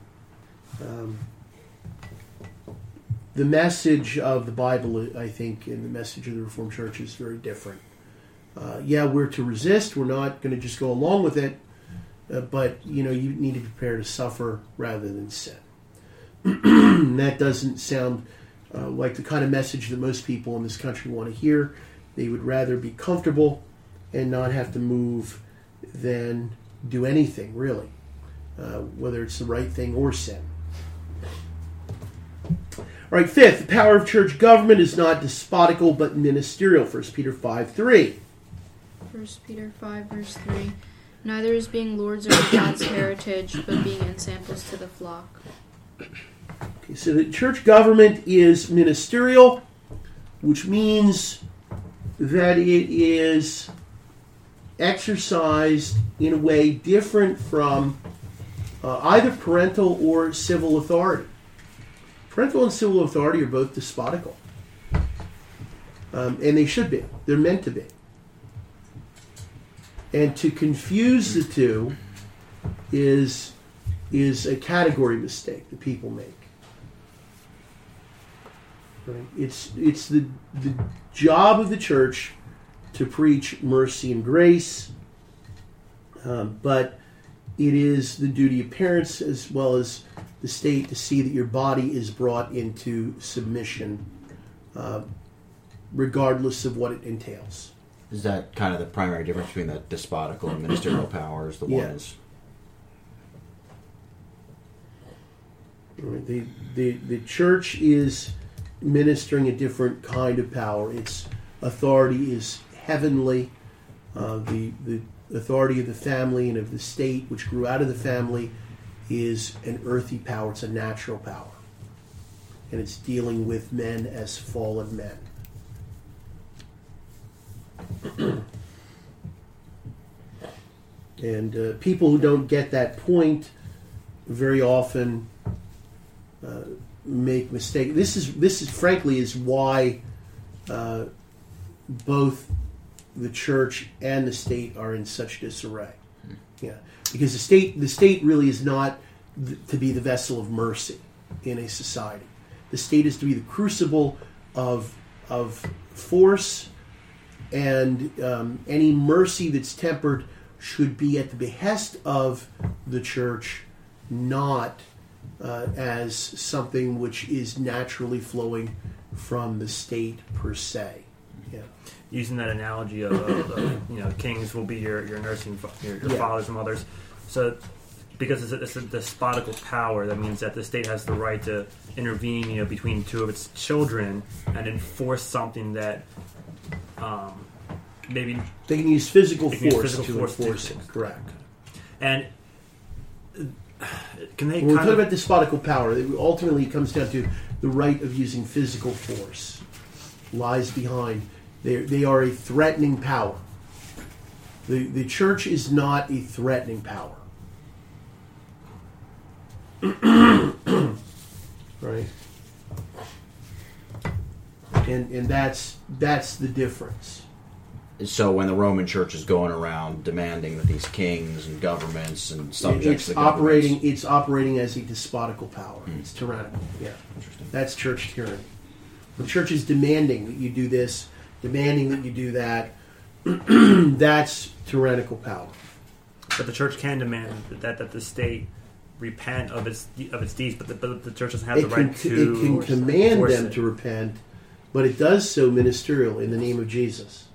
The message of the Bible, I think, and the message of the Reformed Church is very different. We're to resist. We're not going to just go along with it. But, you need to prepare to suffer rather than sin. That doesn't sound like the kind of message that most people in this country want to hear. They would rather be comfortable and not have to move than do anything, really, whether it's the right thing or sin. All right, fifth, the power of church government is not despotical but ministerial. 1 Peter 5:3. 1 Peter 5, verse 3. Neither is being lords over God's heritage, but being ensamples to the flock. Okay, so the church government is ministerial, which means that it is exercised in a way different from either parental or civil authority. Parental and civil authority are both despotical. And they should be. They're meant to be. And to confuse the two is a category mistake that people make. Right? It's the job of the church to preach mercy and grace, but it is the duty of parents as well as the state to see that your body is brought into submission, regardless of what it entails. Is that kind of the primary difference between the despotical and ministerial powers? The one is the church is ministering a different kind of power. Its authority is heavenly. The authority of the family and of the state, which grew out of the family, is an earthy power. It's a natural power, and it's dealing with men as fallen men. And people who don't get that point very often make mistakes. This is frankly is why both the church and the state are in such disarray. Yeah, because the state really is not to be the vessel of mercy. in a society. The state is to be the crucible of force, and any mercy that's tempered should be at the behest of the church, not as something which is naturally flowing from the state per se. Yeah. Using that analogy of kings will be your nursing your fathers and mothers. So because it's a despotical power, that means that the state has the right to intervene, between two of its children and enforce something that maybe they can use physical they can use force physical to force enforce to- it. Correct. and can they When we kind talk of about despotical power, it ultimately comes down to the right of using physical force. Lies behind. They are a threatening power. The church is not a threatening power. Right? And that's the difference. So when the Roman Church is going around demanding that these kings and governments and subjects It's to governments, operating as a despotical power. It's tyrannical. Yeah. Interesting. That's church tyranny. The church is demanding that you do this, demanding that you do that. That's tyrannical power. but the church can demand that the state repent of its deeds, but the church doesn't have the right to It can command force them it. to repent, but it does so ministerial in the name of Jesus.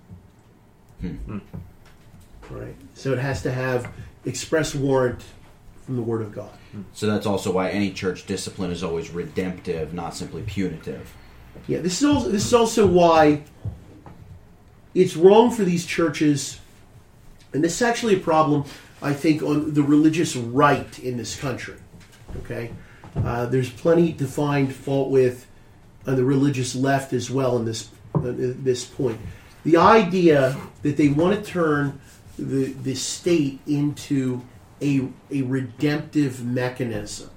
Right? So it has to have express warrant from the Word of God. So that's also why any church discipline is always redemptive, not simply punitive. Yeah, this is also why it's wrong for these churches, and this is actually a problem, I think, on the religious right in this country. Okay? There's plenty to find fault with on the religious left as well in this point. The idea that they want to turn the state into a redemptive mechanism.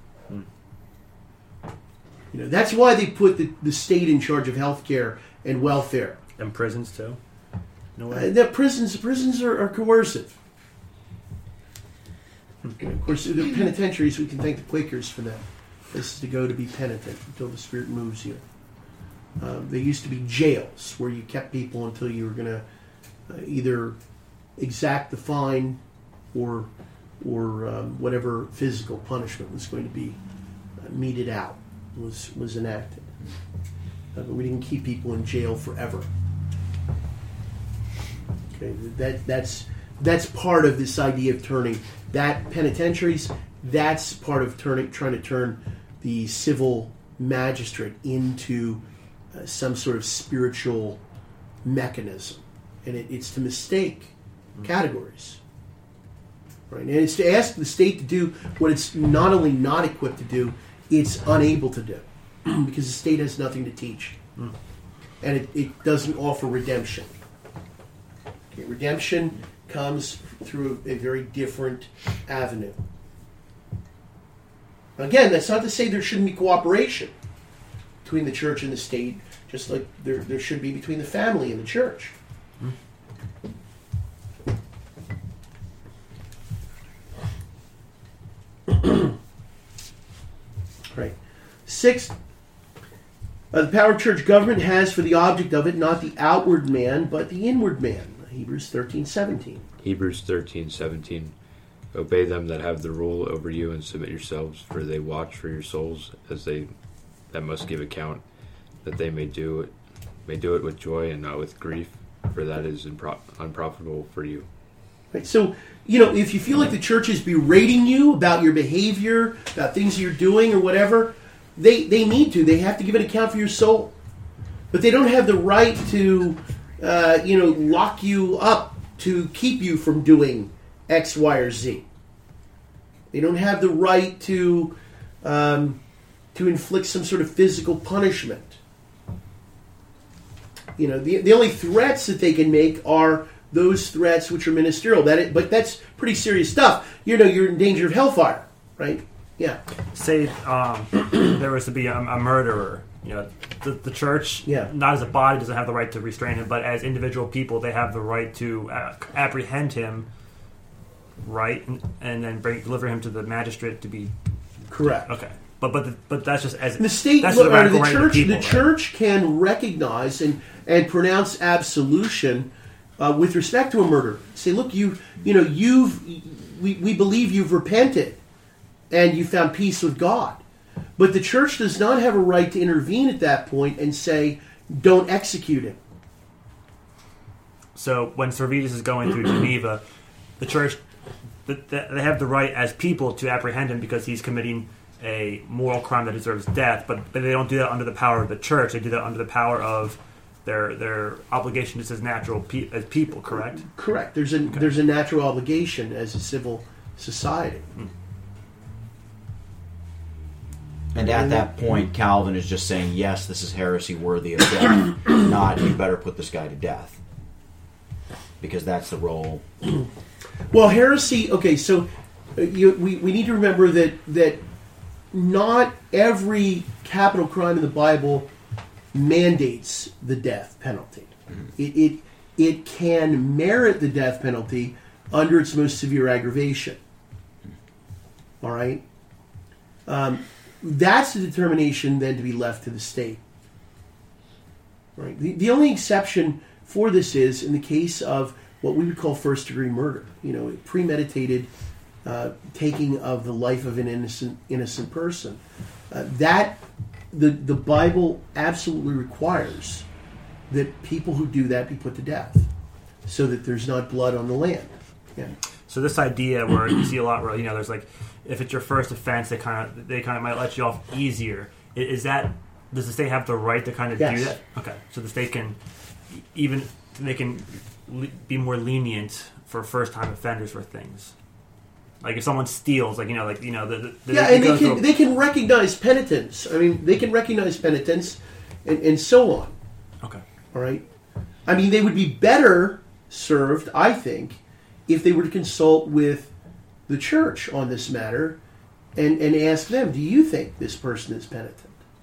That's why they put the state in charge of healthcare and welfare. And prisons too. No way. The prisons are coercive. Of course, the penitentiaries, we can thank the Quakers for that. This is to go to be penitent until the Spirit moves you. They used to be jails where you kept people until you were going to either exact the fine or whatever physical punishment was going to be meted out was enacted. But we didn't keep people in jail forever. Okay, that's part of this idea of turning that penitentiaries. That's part of trying to turn the civil magistrate into some sort of spiritual mechanism, and it's to mistake categories, right? And it's to ask the state to do what it's not only not equipped to do, it's unable to do, because the state has nothing to teach, and it doesn't offer redemption. Okay, redemption comes through a very different avenue. Again, that's not to say there shouldn't be cooperation between the church and the state, just like there should be between the family and the church. Right. Sixth, the power of church government has for the object of it not the outward man, but the inward man. Hebrews 13:17. Hebrews 13:17. Obey them that have the rule over you and submit yourselves, for they watch for your souls as they that must give account, that they may do it with joy and not with grief, for that is unprofitable for you. Right. So, if you feel like the church is berating you about your behavior, about things you're doing or whatever, they need to. They have to give an account for your soul. But they don't have the right to, lock you up to keep you from doing X, Y, or Z. They don't have the right to inflict some sort of physical punishment. The only threats that they can make are those threats which are ministerial. But that's pretty serious stuff. You're in danger of hellfire, right? Yeah. Say there was to be a murderer. The church, Yeah. not as a body, doesn't have the right to restrain him, but as individual people, they have the right to apprehend him, right, and then deliver him to the magistrate to be Correct. okay. But that's just as the state that's or just a radical the right of church. people, The right? church can recognize and pronounce absolution with respect to a murder. Say, look, we believe you've repented and you found peace with God. But the church does not have a right to intervene at that point and say, don't execute him. So when Servetus is going through Geneva, the church, they have the right as people to apprehend him because he's committing a moral crime that deserves death, but they don't do that under the power of the church. They do that under the power of their obligation just as natural as people, correct? Correct. There's a natural obligation as a civil society. And at that point, Calvin is just saying, yes, this is heresy worthy of death, not you better put this guy to death. Because that's the role. Well, heresy, okay, so we need to remember that not every capital crime in the Bible mandates the death penalty. It can merit the death penalty under its most severe aggravation. All right? That's the determination then to be left to the state. Right? The only exception for this is in the case of what we would call first-degree murder. Premeditated taking of the life of an innocent person. That the Bible absolutely requires that people who do that be put to death, so that there's not blood on the land. Yeah. So this idea where you see a lot where there's like, if it's your first offense, they kind of might let you off easier. Does the state have the right to kind of Yes. do that? Okay, so the state can be more lenient for first-time offenders for things. Like if someone steals, they can recognize penitence. I mean, they can recognize penitence, and so on. Okay. All right. I mean, they would be better served, I think, if they were to consult with the church on this matter, and ask them, do you think this person is penitent?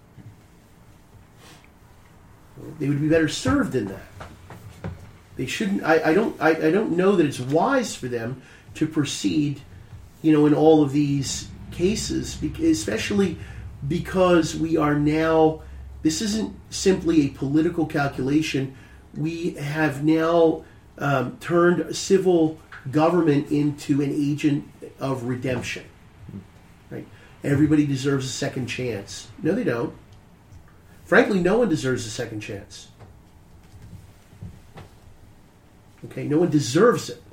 They would be better served in that. They shouldn't. I don't know that it's wise for them to proceed, in all of these cases, especially because we are now. This isn't simply a political calculation. We have now turned civil government into an agent of redemption. Right? Everybody deserves a second chance. No, they don't. Frankly, no one deserves a second chance. Okay, no one deserves it.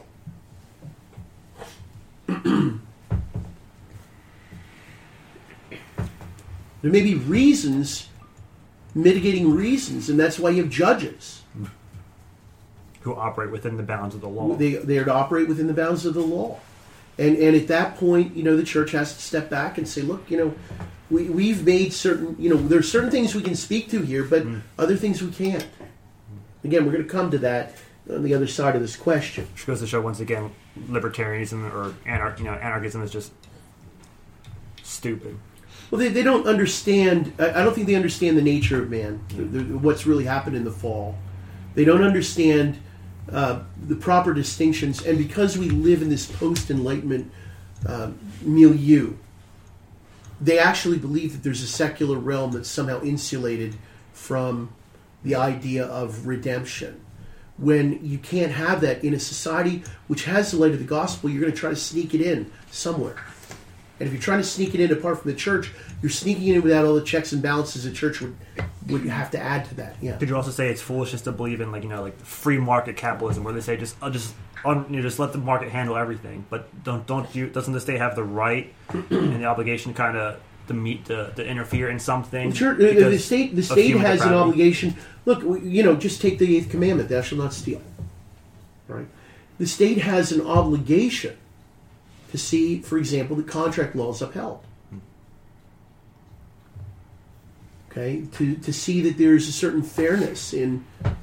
There may be mitigating reasons, and that's why you have judges. who operate within the bounds of the law. They are to operate within the bounds of the law. And at that point, the church has to step back and say, look, we've made certain, there's certain things we can speak to here, but other things we can't. Again, we're going to come to that on the other side of this question. Which goes to show, once again, libertarianism or anarchism is just stupid. Well, they don't understand. I don't think they understand the nature of man, what's really happened in the fall. They don't understand the proper distinctions. And because we live in this post-Enlightenment milieu, they actually believe that there's a secular realm that's somehow insulated from the idea of redemption. When you can't have that in a society which has the light of the gospel, you're going to try to sneak it in somewhere. And if you're trying to sneak it in apart from the church, you're sneaking it in without all the checks and balances the church would have to add to that. Yeah. Could you also say it's foolishness to believe in like free market capitalism, where they say just let the market handle everything, but doesn't the state have the right and the obligation to interfere in something? Sure, the state has an obligation. Look, just take the 8th commandment: "Thou shalt not steal." Right? The state has an obligation to see, for example, the contract law is upheld. Okay, to see that there's a certain fairness in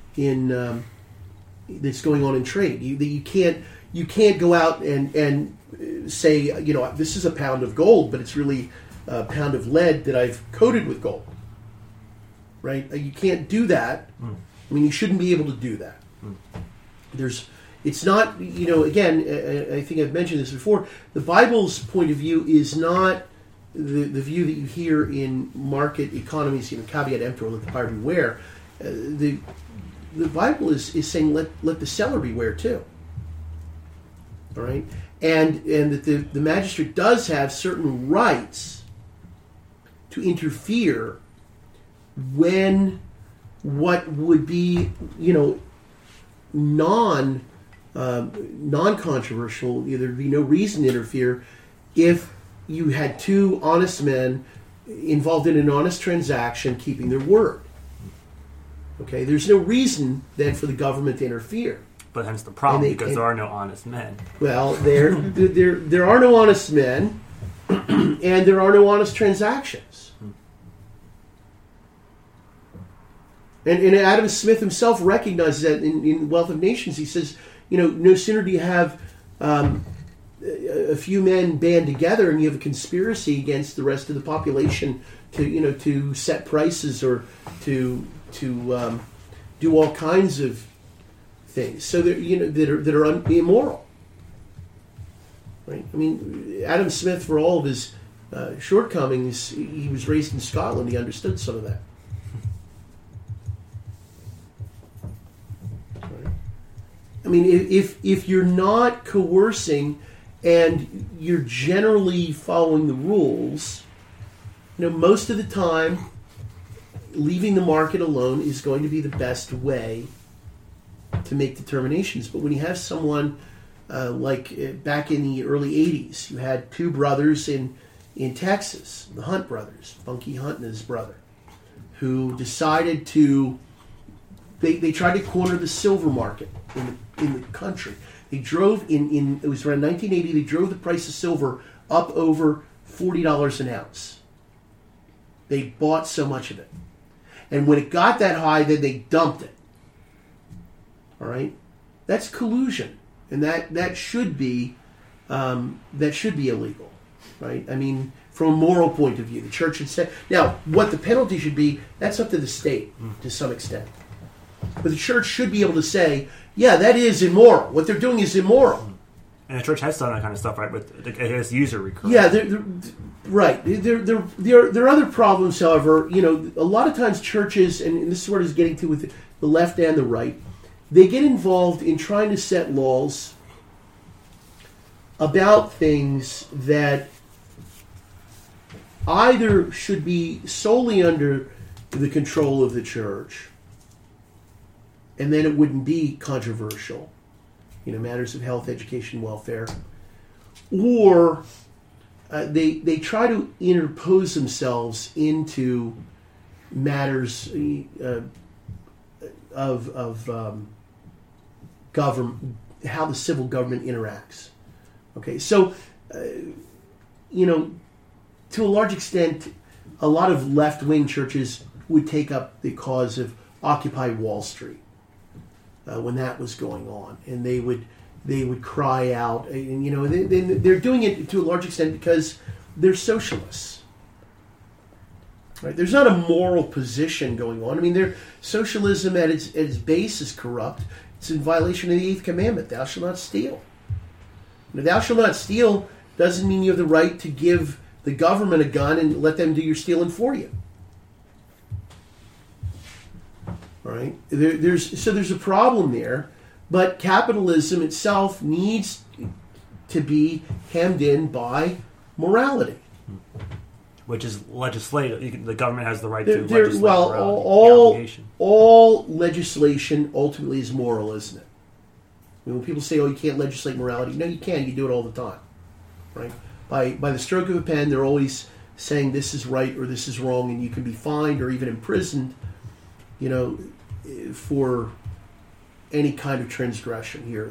that's going on in trade. You can't go out and say, this is a pound of gold, but it's really a pound of lead that I've coated with gold. Right? You can't do that. I mean, you shouldn't be able to do that. It's not, again, I think I've mentioned this before, the Bible's point of view is not the view that you hear in market economies, caveat emptor, let the buyer beware. The Bible is saying let the seller beware too. All right, and that the magistrate does have certain rights to interfere when what would be non-controversial. There'd be no reason to interfere if you had two honest men involved in an honest transaction keeping their word. Okay, there's no reason then for the government to interfere. But hence the problem, because there are no honest men. Well, there are no honest men, and there are no honest transactions. And Adam Smith himself recognizes that in Wealth of Nations. He says, no sooner do you have a few men band together and you have a conspiracy against the rest of the population to set prices or to do all kinds of things. So that are immoral. Right? I mean, Adam Smith, for all of his shortcomings, he was raised in Scotland. He understood some of that. I mean, if you're not coercing and you're generally following the rules, most of the time, leaving the market alone is going to be the best way to make determinations. But when you have someone like back in the early 80s, you had two brothers in Texas, the Hunt brothers, Bunky Hunt and his brother, who decided to, they tried to corner the silver market in the country. They drove it was around 1980, they drove the price of silver up over $40 an ounce. They bought so much of it. And when it got that high, then they dumped it. All right? That's collusion. And that should be illegal. Right? I mean, from a moral point of view, the church should say. Now, what the penalty should be, that's up to the state to some extent. But the church should be able to say, yeah, that is immoral. What they're doing is immoral. And the church has done that kind of stuff, right? With it has usury. Correct? Yeah, right. There are other problems, however. A lot of times churches, and this is what it's getting to with the left and the right, they get involved in trying to set laws about things that either should be solely under the control of the church, and then it wouldn't be controversial, matters of health, education, welfare, or they try to interpose themselves into matters of government, how the civil government interacts. Okay, so to a large extent, a lot of left-wing churches would take up the cause of Occupy Wall Street. When that was going on, and they would cry out, and they're doing it to a large extent because they're socialists. Right? There's not a moral position going on. I mean, socialism at its base is corrupt. It's in violation of the 8th commandment: "Thou shalt not steal." Now, "Thou shalt not steal" doesn't mean you have the right to give the government a gun and let them do your stealing for you. Right? There's a problem there, but capitalism itself needs to be hemmed in by morality, which is legislative. The government has the right to legislate morality. All legislation ultimately is moral, isn't it? I mean, when people say, "Oh, you can't legislate morality," no, you can. You do it all the time, right? By the stroke of a pen, they're always saying this is right or this is wrong, and you can be fined or even imprisoned, for any kind of transgression here or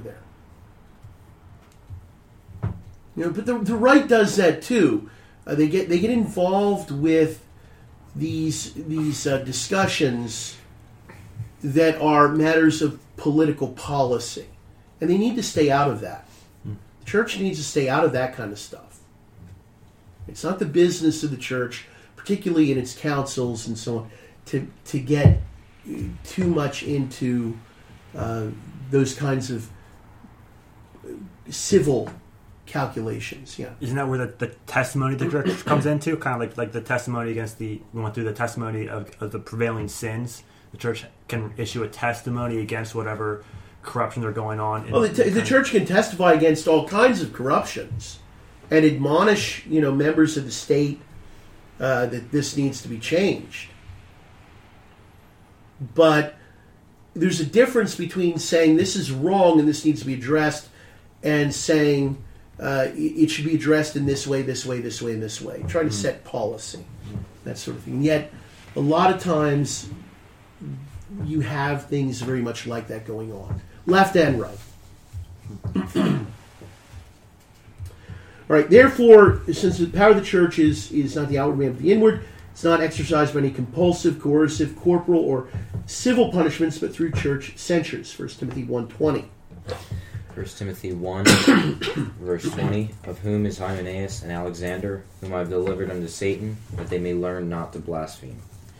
there. But the right does that too. They get involved with these discussions that are matters of political policy, and they need to stay out of that. The church needs to stay out of that kind of stuff. It's not the business of the church, particularly in its councils and so on, to get too much into those kinds of civil calculations. Yeah. Isn't that where the testimony of the church comes into? Kind of like the testimony against we went through the testimony of the prevailing sins. The church can issue a testimony against whatever corruption are going on. Well, the church can testify against all kinds of corruptions and admonish, members of the state that this needs to be changed. But there's a difference between saying this is wrong and this needs to be addressed, and saying it should be addressed in this way, this way, this way, and this way. Trying to set policy, that sort of thing. Yet, a lot of times, you have things very much like that going on, left and right. All right. Therefore, since the power of the church is not the outward man but the inward, it's not exercised by any compulsive, coercive, corporal, or civil punishments, but through church censures. 1 Timothy 1:20. 1 Timothy 1, verse 20, of whom is Hymenaeus and Alexander, whom I have delivered unto Satan, that they may learn not to blaspheme.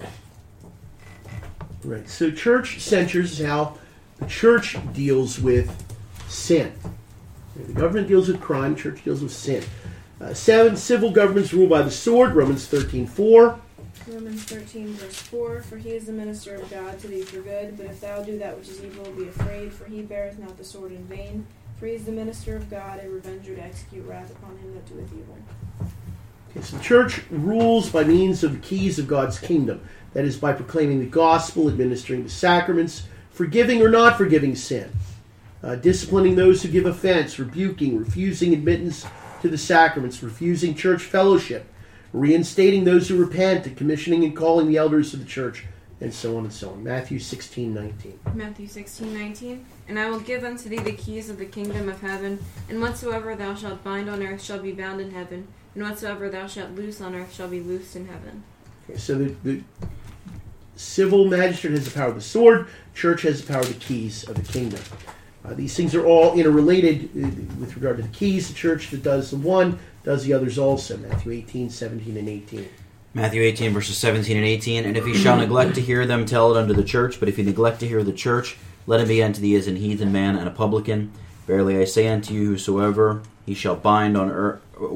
Right. So church censures is how the church deals with sin. The government deals with crime, church deals with sin. 7, civil governments rule by the sword, Romans 13:4. Romans 13, verse 4, for he is the minister of God to thee for good, but if thou do that which is evil, be afraid, for he beareth not the sword in vain, for he is the minister of God, a revenger to execute wrath upon him that doeth evil. Okay, so the church rules by means of the keys of God's kingdom. That is, by proclaiming the gospel, administering the sacraments, forgiving or not forgiving sin, disciplining those who give offense, rebuking, refusing admittance to the sacraments, refusing church fellowship, reinstating those who repent, and commissioning and calling the elders of the church, and so on and so on. Matthew 16:19. Matthew 16:19. And I will give unto thee the keys of the kingdom of heaven, and whatsoever thou shalt bind on earth shall be bound in heaven, and whatsoever thou shalt loose on earth shall be loosed in heaven. Okay, so the civil magistrate has the power of the sword, church has the power of the keys of the kingdom. These things are all interrelated with regard to the keys. The church that does the one does the others also. Matthew 18:17 and 18. Matthew 18, verses 17 and 18. And if he shall neglect to hear them, tell it unto the church. But if he neglect to hear the church, let him be unto thee as an heathen man and a publican. Verily I say unto you, whatsoever ye shall bind on earth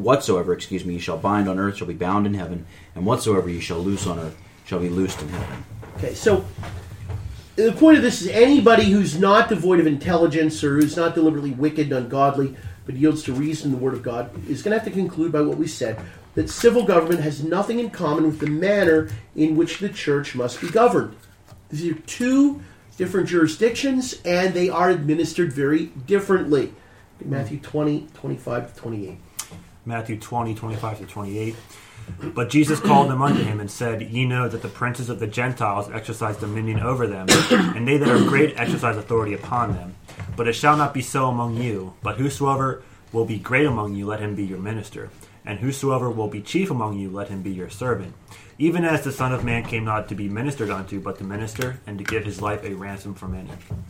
shall be bound in heaven, and whatsoever ye shall loose on earth shall be loosed in heaven. Okay, so the point of this is anybody who's not devoid of intelligence or who's not deliberately wicked and ungodly, but yields to reason and the Word of God, is going to have to conclude by what we said, that civil government has nothing in common with the manner in which the church must be governed. These are two different jurisdictions, and they are administered very differently. Matthew 20:25-28. Matthew 20:25-28. But Jesus called them unto him and said, Ye know that the princes of the Gentiles exercise dominion over them, and they that are great exercise authority upon them. But it shall not be so among you. But whosoever will be great among you, let him be your minister. And whosoever will be chief among you, let him be your servant. Even as the Son of Man came not to be ministered unto, but to minister, and to give his life a ransom for many.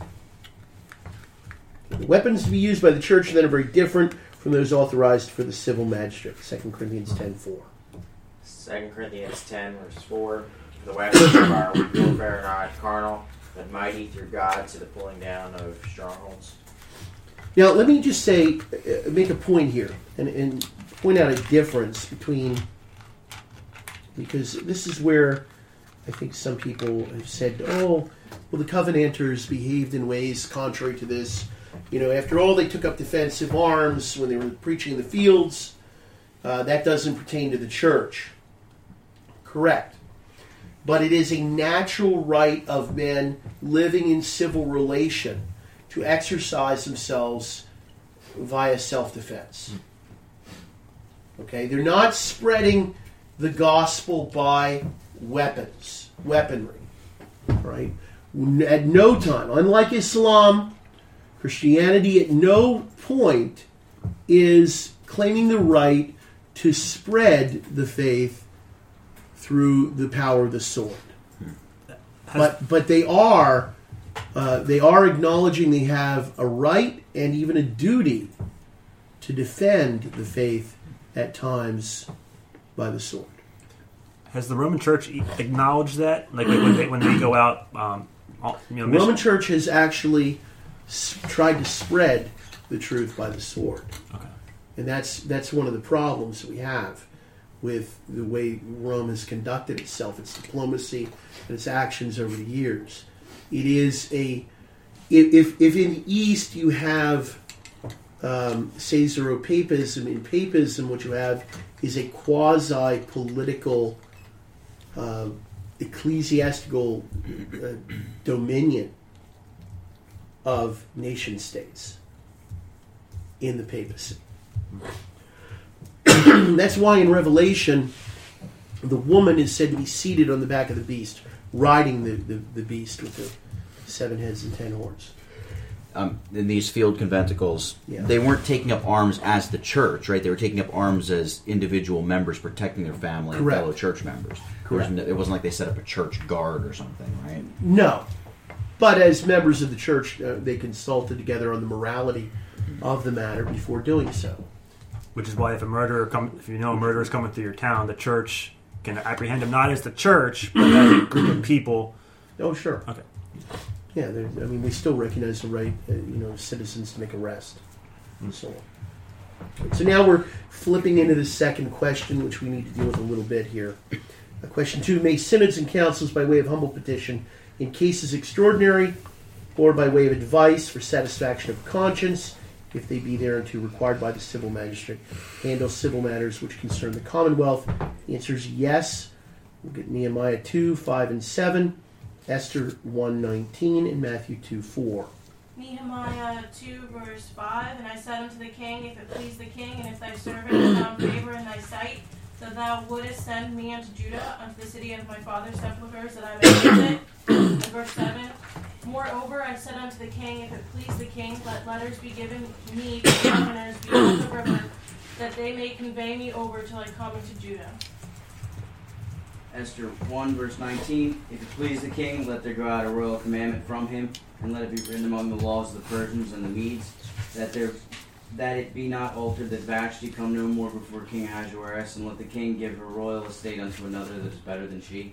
The weapons to be used by the church then are very different from those authorized for the civil magistrate. 2 Corinthians 10:4. 2 Corinthians 10, verse 4. The weapons of our warfare are not carnal, but mighty through God to the pulling down of strongholds. Now, let me just say, make a point here, and point out a difference between, because this is where I think some people have said, oh, well, the Covenanters behaved in ways contrary to this. After all, they took up defensive arms when they were preaching in the fields. That doesn't pertain to the church. Correct. But it is a natural right of men living in civil relation to exercise themselves via self-defense. Okay? They're not spreading the gospel by weaponry. Right? At no time, unlike Islam, Christianity at no point is claiming the right to spread the faith through the power of the sword. But they are acknowledging they have a right and even a duty to defend the faith at times by the sword. Has the Roman Church acknowledged that? Like when they go out, the Roman Church has actually tried to spread the truth by the sword. Okay. And that's one of the problems we have with the way Rome has conducted itself, its diplomacy and its actions over the years. It is if in the East you have Caesaropapism, in papism what you have is a quasi-political ecclesiastical dominion of nation states in the papacy. That's why in Revelation the woman is said to be seated on the back of the beast, riding the beast with the 7 heads and 10 horns. In these field conventicles, they weren't taking up arms as the church, right? They were taking up arms as individual members protecting their family and fellow church members. It wasn't like they set up a church guard or something, right? No. But as members of the church, they consulted together on the morality of the matter before doing so. Which is why if a murderer if you know a murderer is coming through your town, the church can apprehend him not as the church, but as a group of people. Oh, sure. Okay. Yeah, we still recognize the right, of citizens to make arrests and so on. So now we're flipping into the second question, which we need to deal with a little bit here. Question 2: May synods and councils, by way of humble petition, in cases extraordinary, or by way of advice for satisfaction of conscience, if they be thereunto required by the civil magistrate, handle civil matters which concern the commonwealth? The answer is yes. We'll get Nehemiah 2, 5, and 7. Esther 1:19 and Matthew 2:4. Nehemiah 2, verse 5, And I said unto the king, if it please the king, and if thy servant found favor in thy sight, that thou wouldest send me unto Judah, unto the city of my father's sepulchres, that I may visit it. And verse 7, Moreover, I said unto the king, if it please the king, let letters be given me to the governors beyond the river, that they may convey me over till I come into Judah. Esther 1, verse 19, If it please the king, let there go out a royal commandment from him, and let it be written among the laws of the Persians and the Medes, that it be not altered, that Vashti come no more before King Ahasuerus, and let the king give her royal estate unto another that is better than she.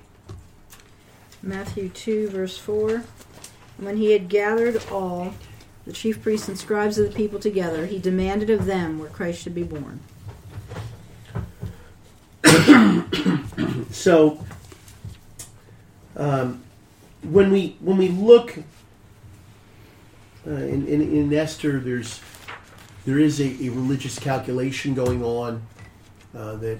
Matthew 2, verse 4, When he had gathered all, the chief priests and scribes of the people together, he demanded of them where Christ should be born. So, when we look in Esther, there is a religious calculation going on that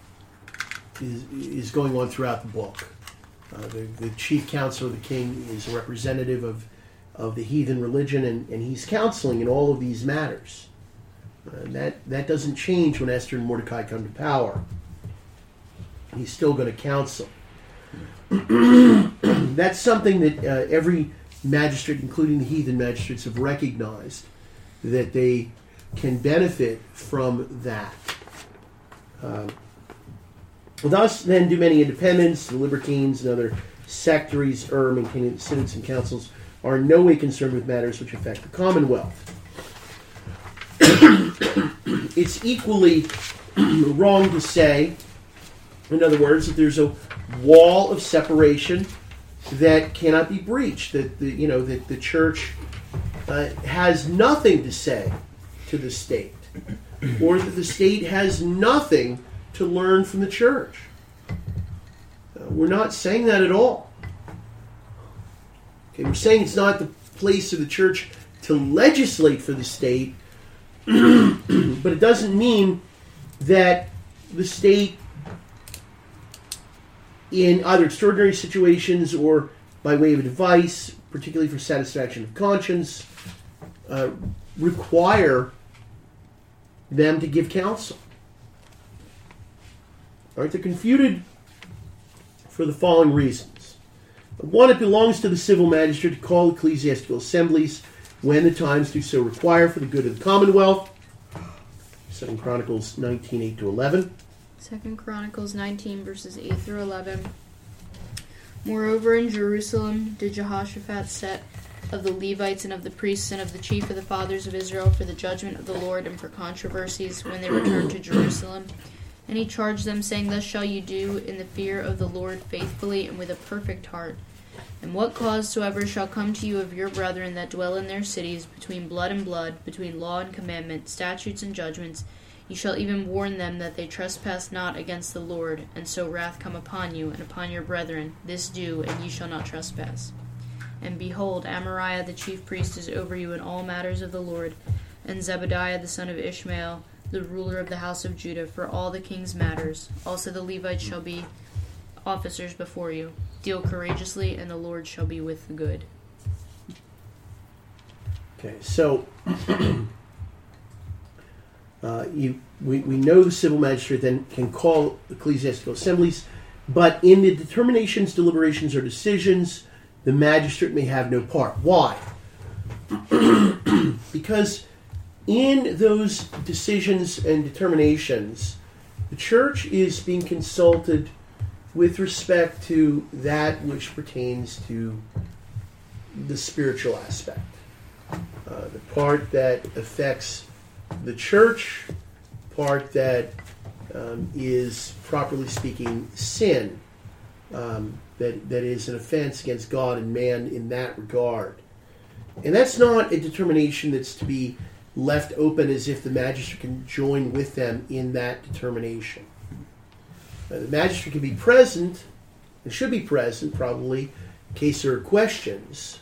is going on throughout the book. The chief counselor of the king is a representative of the heathen religion, and he's counseling in all of these matters. That doesn't change when Esther and Mordecai come to power. He's still going to counsel. That's something that every magistrate, including the heathen magistrates, have recognized, that they can benefit from that. Thus, then, do many independents, the libertines, and other sectaries, maintaining synods and councils, are in no way concerned with matters which affect the commonwealth. It's equally wrong to say, in other words, that there's a wall of separation that cannot be breached. That the church has nothing to say to the state, or that the state has nothing to learn from the church. We're not saying that at all. Okay, we're saying it's not the place of the church to legislate for the state, but it doesn't mean that the state, in either extraordinary situations or by way of advice, particularly for satisfaction of conscience, require them to give counsel. All right, they're confuted for the following reasons. One, it belongs to the civil magistrate to call ecclesiastical assemblies when the times do so require for the good of the commonwealth. 2 Chronicles 19, 8-11. 2 Chronicles 19, verses 8 through 11. Moreover, in Jerusalem did Jehoshaphat set of the Levites and of the priests and of the chief of the fathers of Israel for the judgment of the Lord and for controversies when they returned to Jerusalem. And he charged them, saying, Thus shall you do in the fear of the Lord faithfully and with a perfect heart. And what cause soever shall come to you of your brethren that dwell in their cities, between blood and blood, between law and commandment, statutes and judgments, You shall even warn them that they trespass not against the Lord, and so wrath come upon you and upon your brethren. This do, and ye shall not trespass. And behold, Amariah the chief priest is over you in all matters of the Lord, and Zebadiah the son of Ishmael, the ruler of the house of Judah, for all the king's matters. Also the Levites shall be officers before you. Deal courageously, and the Lord shall be with the good. Okay, so we know the civil magistrate then can call ecclesiastical assemblies, but in the determinations, deliberations, or decisions, the magistrate may have no part. Why? Because in those decisions and determinations, the church is being consulted with respect to that which pertains to the spiritual aspect. The part that affects the church, part that is, properly speaking, sin, that is an offense against God and man in that regard. And that's not a determination that's to be left open as if the magistrate can join with them in that determination. The magistrate can be present, and should be present probably, in case there are questions.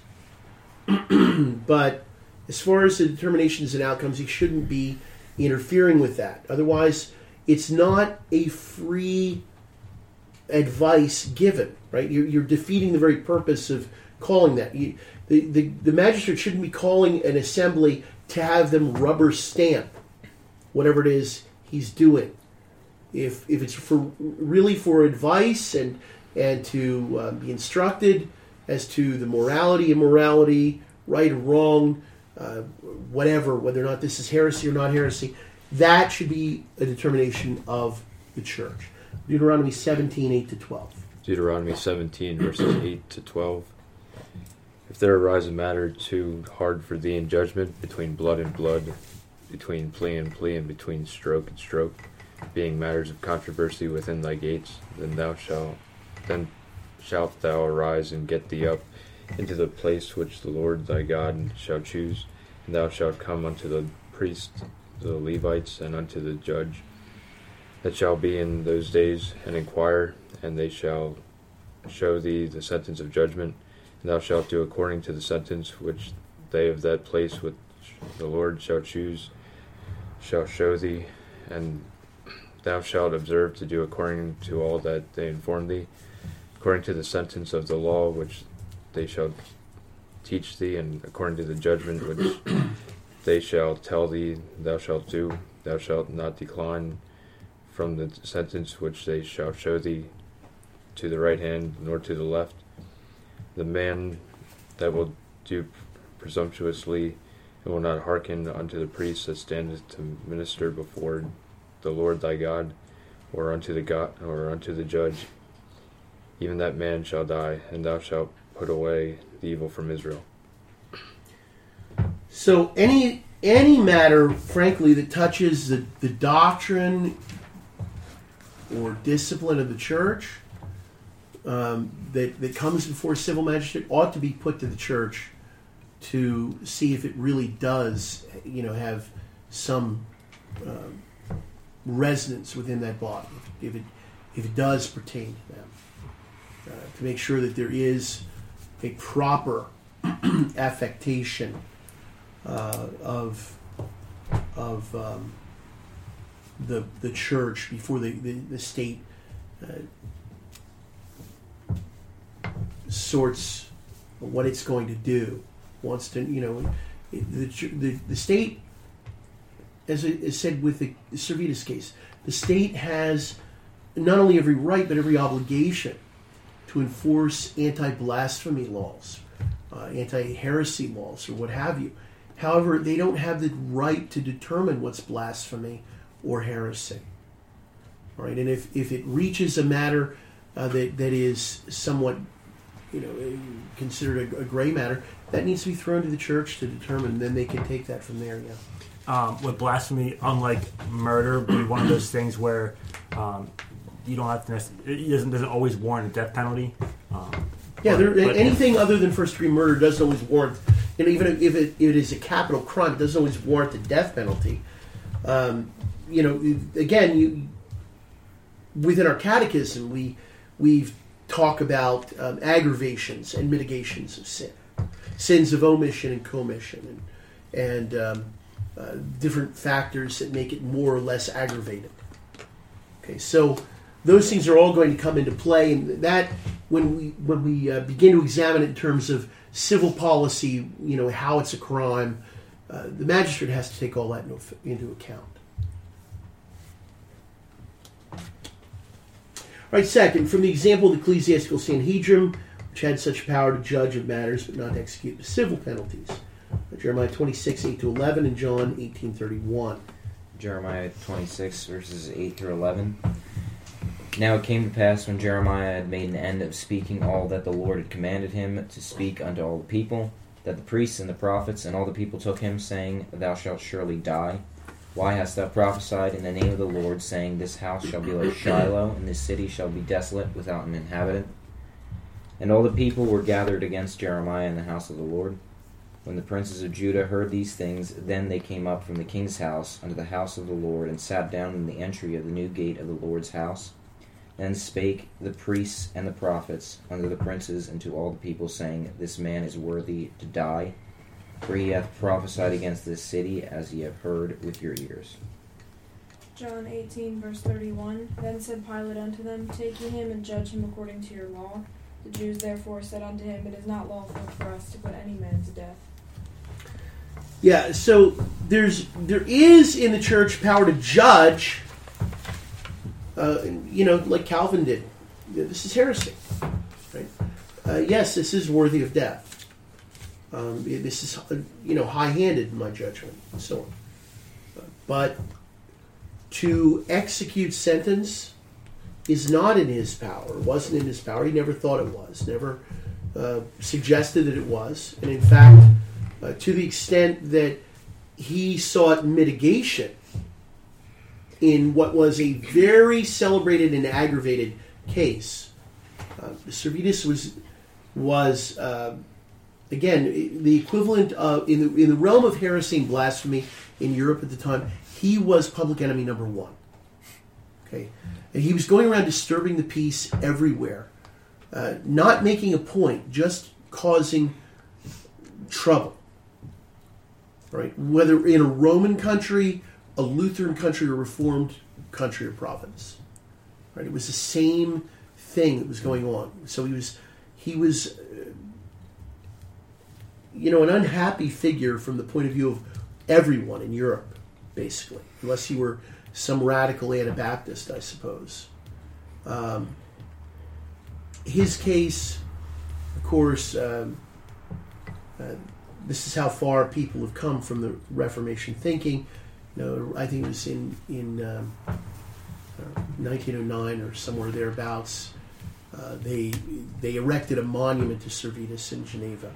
But as far as the determinations and outcomes, he shouldn't be interfering with that. Otherwise, it's not a free advice given, right? You're defeating the very purpose of calling that. The magistrate shouldn't be calling an assembly to have them rubber stamp whatever it is he's doing. If it's really for advice and to be instructed as to the morality, immorality, right or wrong, whatever, whether or not this is heresy or not heresy, that should be a determination of the church. Deuteronomy 17, 8 to 12. Deuteronomy 17, verses 8 to 12. If there arise a matter too hard for thee in judgment, between blood and blood, between plea and plea, and between stroke and stroke, being matters of controversy within thy gates, then shalt thou arise and get thee up into the place which the Lord thy God shall choose, and thou shalt come unto the priest, the Levites, and unto the judge that shall be in those days, and inquire, and they shall show thee the sentence of judgment, and thou shalt do according to the sentence which they of that place which the Lord shall choose shall show thee, and thou shalt observe to do according to all that they inform thee, according to the sentence of the law which they shall teach thee, and according to the judgment which they shall tell thee thou shalt do. Thou shalt not decline from the sentence which they shall show thee to the right hand, nor to the left. The man that will do presumptuously and will not hearken unto the priest that standeth to minister before the Lord thy God, or unto the judge, even that man shall die, and thou shalt put away the evil from Israel. So any matter, frankly, that touches the doctrine or discipline of the church, that comes before civil magistrate, ought to be put to the church to see if it really does, have some resonance within that body, if it does pertain to them, to make sure that there is a proper affectation of the church before the state sorts what it's going to do. Wants to, the state, as is said with the Servetus case, the state has not only every right but every obligation to enforce anti-blasphemy laws, anti-heresy laws, or what have you. However, they don't have the right to determine what's blasphemy or heresy. All right, and if it reaches a matter that is somewhat, considered a gray matter, that needs to be thrown to the church to determine. Then they can take that from there. Yeah. With blasphemy, unlike murder, be one of those things where you don't have to. It doesn't always warrant a death penalty. Anything other than first-degree murder doesn't always warrant. And even if it is a capital crime, it doesn't always warrant the death penalty. again, within our catechism, we've talked about aggravations and mitigations of sin, sins of omission and commission, and different factors that make it more or less aggravated. Okay, so those things are all going to come into play, and that when we begin to examine it in terms of civil policy, how it's a crime, the magistrate has to take all that into account. All right, second, from the example of the ecclesiastical Sanhedrin, which had such power to judge of matters but not to execute the civil penalties. Jeremiah 26, 8-11, and John 18:31. Jeremiah 26, verses 8 through 11. Now it came to pass when Jeremiah had made an end of speaking all that the Lord had commanded him to speak unto all the people, that the priests and the prophets and all the people took him, saying, Thou shalt surely die. Why hast thou prophesied in the name of the Lord, saying, This house shall be like Shiloh, and this city shall be desolate without an inhabitant? And all the people were gathered against Jeremiah in the house of the Lord. When the princes of Judah heard these things, then they came up from the king's house unto the house of the Lord, and sat down in the entry of the new gate of the Lord's house. Then spake the priests and the prophets unto the princes and to all the people, saying, This man is worthy to die, for he hath prophesied against this city, as ye have heard with your ears. John 18, verse 31. Then said Pilate unto them, Take ye him and judge him according to your law. The Jews therefore said unto him, It is not lawful for us to put any man to death. Yeah, so there is in the church power to judge, like Calvin did. This is heresy, right? Yes, this is worthy of death. This is, high-handed in my judgment, and so on. But to execute sentence is not in his power. It wasn't in his power. He never thought it was. Never suggested that it was. And in fact, to the extent that he sought mitigation in what was a very celebrated and aggravated case, Servetus was again the equivalent of in the realm of heresy and blasphemy in Europe at the time. He was public enemy number one. Okay, and he was going around disturbing the peace everywhere, not making a point, just causing trouble. Right, whether in a Roman country, a Lutheran country, or Reformed country or province, right? It was the same thing that was going on. So he was, an unhappy figure from the point of view of everyone in Europe, basically, unless you were some radical Anabaptist, I suppose. His case, of course. This is how far people have come from the Reformation thinking. I think it was in 1909 or somewhere thereabouts. They erected a monument to Servetus in Geneva,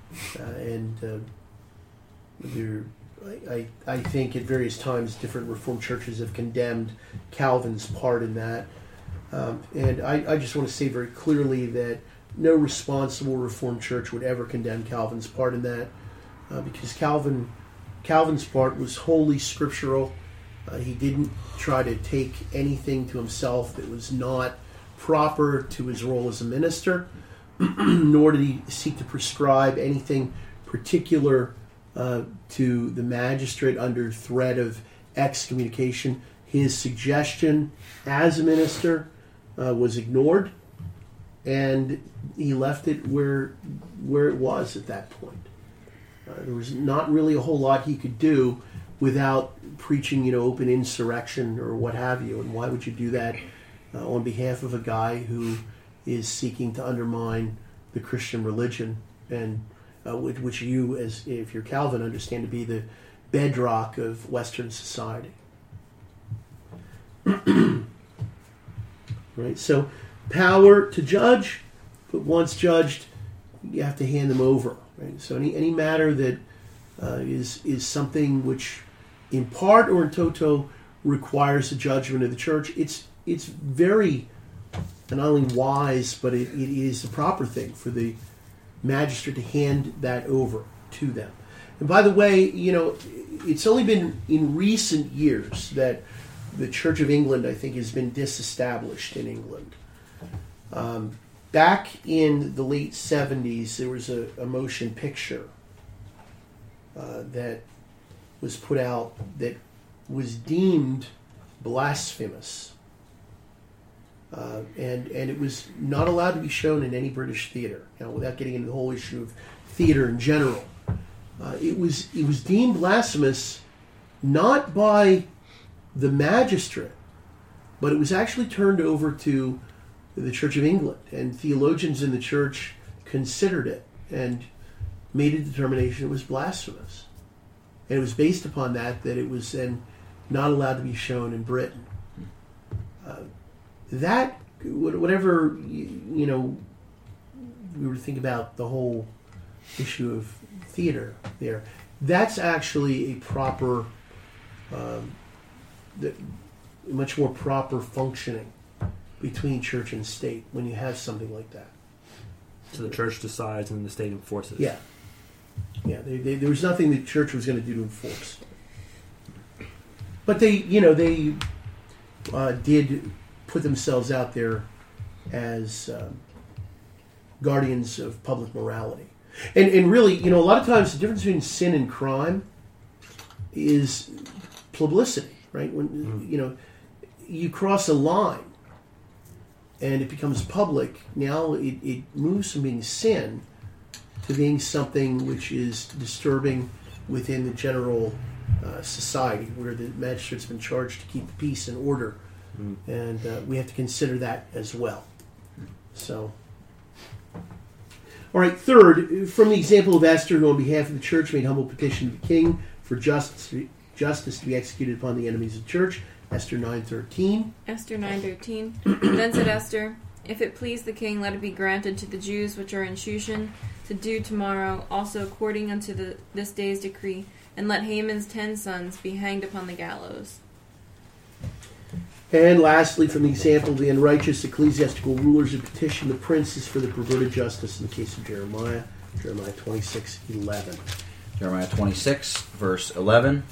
I think at various times different Reformed churches have condemned Calvin's part in that. And I just want to say very clearly that no responsible Reformed church would ever condemn Calvin's part in that, because Calvin's part was wholly scriptural. He didn't try to take anything to himself that was not proper to his role as a minister, nor did he seek to prescribe anything particular to the magistrate under threat of excommunication. His suggestion as a minister was ignored, and he left it where it was at that point. There was not really a whole lot he could do without preaching, open insurrection or what have you. And why would you do that on behalf of a guy who is seeking to undermine the Christian religion, and which you, as if you're Calvin, understand to be the bedrock of Western society? Right. So, power to judge, but once judged, you have to hand them over. Right? So any matter that is something which, in part or in toto, requires the judgment of the church, it's very not only wise, but it is the proper thing for the magistrate to hand that over to them. And by the way, it's only been in recent years that the Church of England, I think, has been disestablished in England. Back in the late 70s, there was a motion picture that was put out that was deemed blasphemous. And it was not allowed to be shown in any British theater. Now, without getting into the whole issue of theater in general, it was deemed blasphemous not by the magistrate, but it was actually turned over to the Church of England, and theologians in the church considered it and made a determination it was blasphemous. And it was based upon that it was then not allowed to be shown in Britain. That, whatever, we were to think about the whole issue of theater there, that's actually a proper, much more proper functioning between church and state when you have something like that. So the church decides and the state enforces. Yeah. There was nothing the church was going to do to enforce. But they did put themselves out there as guardians of public morality. And really, a lot of times the difference between sin and crime is publicity, right? When, you cross a line and it becomes public, now it moves from being sin to being something which is disturbing within the general society, where the magistrate's been charged to keep peace and order. And we have to consider that as well. So, all right, third, from the example of Esther, who on behalf of the church made humble petition to the king for justice to be executed upon the enemies of the church, Esther 9:13. Esther 9:13. Then said Esther, if it please the king, let it be granted to the Jews which are in Shushan to do tomorrow, also according unto this day's decree, and let Haman's 10 sons be hanged upon the gallows. And lastly, from the example of the unrighteous ecclesiastical rulers who petitioned the princes for the perverted justice in the case of Jeremiah 26:11. Jeremiah 26, verse 11.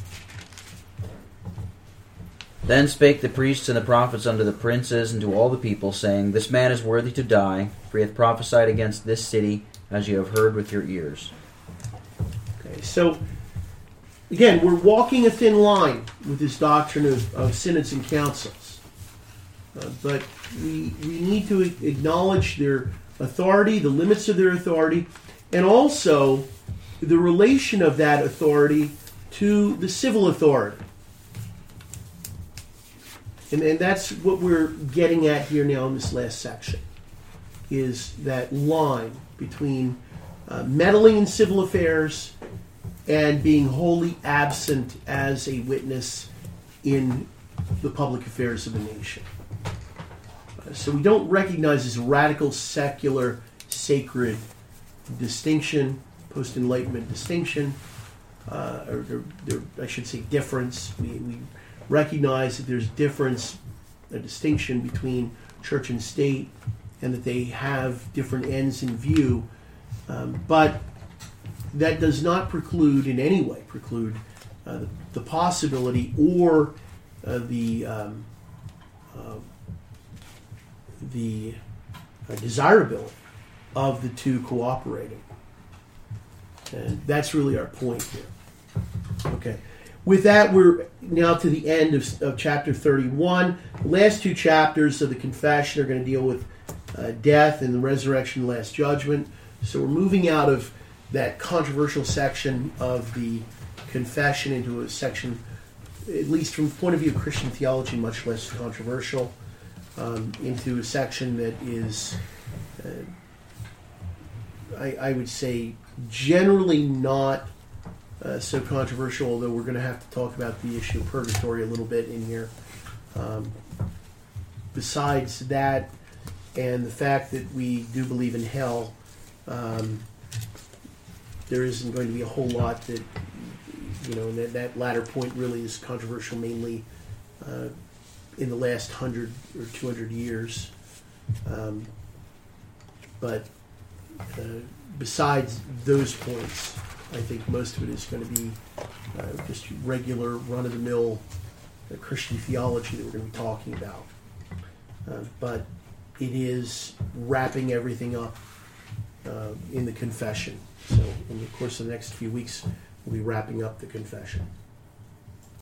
Then spake the priests and the prophets unto the princes and to all the people, saying, This man is worthy to die, for he hath prophesied against this city, as you have heard with your ears. Okay, so again, we're walking a thin line with this doctrine of synods and councils. But we need to acknowledge their authority, the limits of their authority, and also the relation of that authority to the civil authority. And that's what we're getting at here now in this last section, is that line between meddling in civil affairs and being wholly absent as a witness in the public affairs of a nation. So we don't recognize this radical secular sacred distinction, post-Enlightenment distinction, or I should say difference. We recognize that there's a distinction between church and state, and that they have different ends in view, but that does not preclude in any way the possibility or the desirability of the two cooperating. And that's really our point here. Okay. With that, we're now to the end of chapter 31. The last two chapters of the confession are going to deal with death and the resurrection and last judgment. So we're moving out of that controversial section of the confession into a section, at least from the point of view of Christian theology, much less controversial, into a section that is, I would say, generally not so controversial, although we're going to have to talk about the issue of purgatory a little bit in here. Besides that, and the fact that we do believe in hell, there isn't going to be a whole lot that, and that latter point really is controversial mainly in the last 100 or 200 years. But besides those points, I think most of it is going to be just regular run-of-the-mill Christian theology that we're going to be talking about. But it is wrapping everything up in the confession. So in the course of the next few weeks, we'll be wrapping up the confession.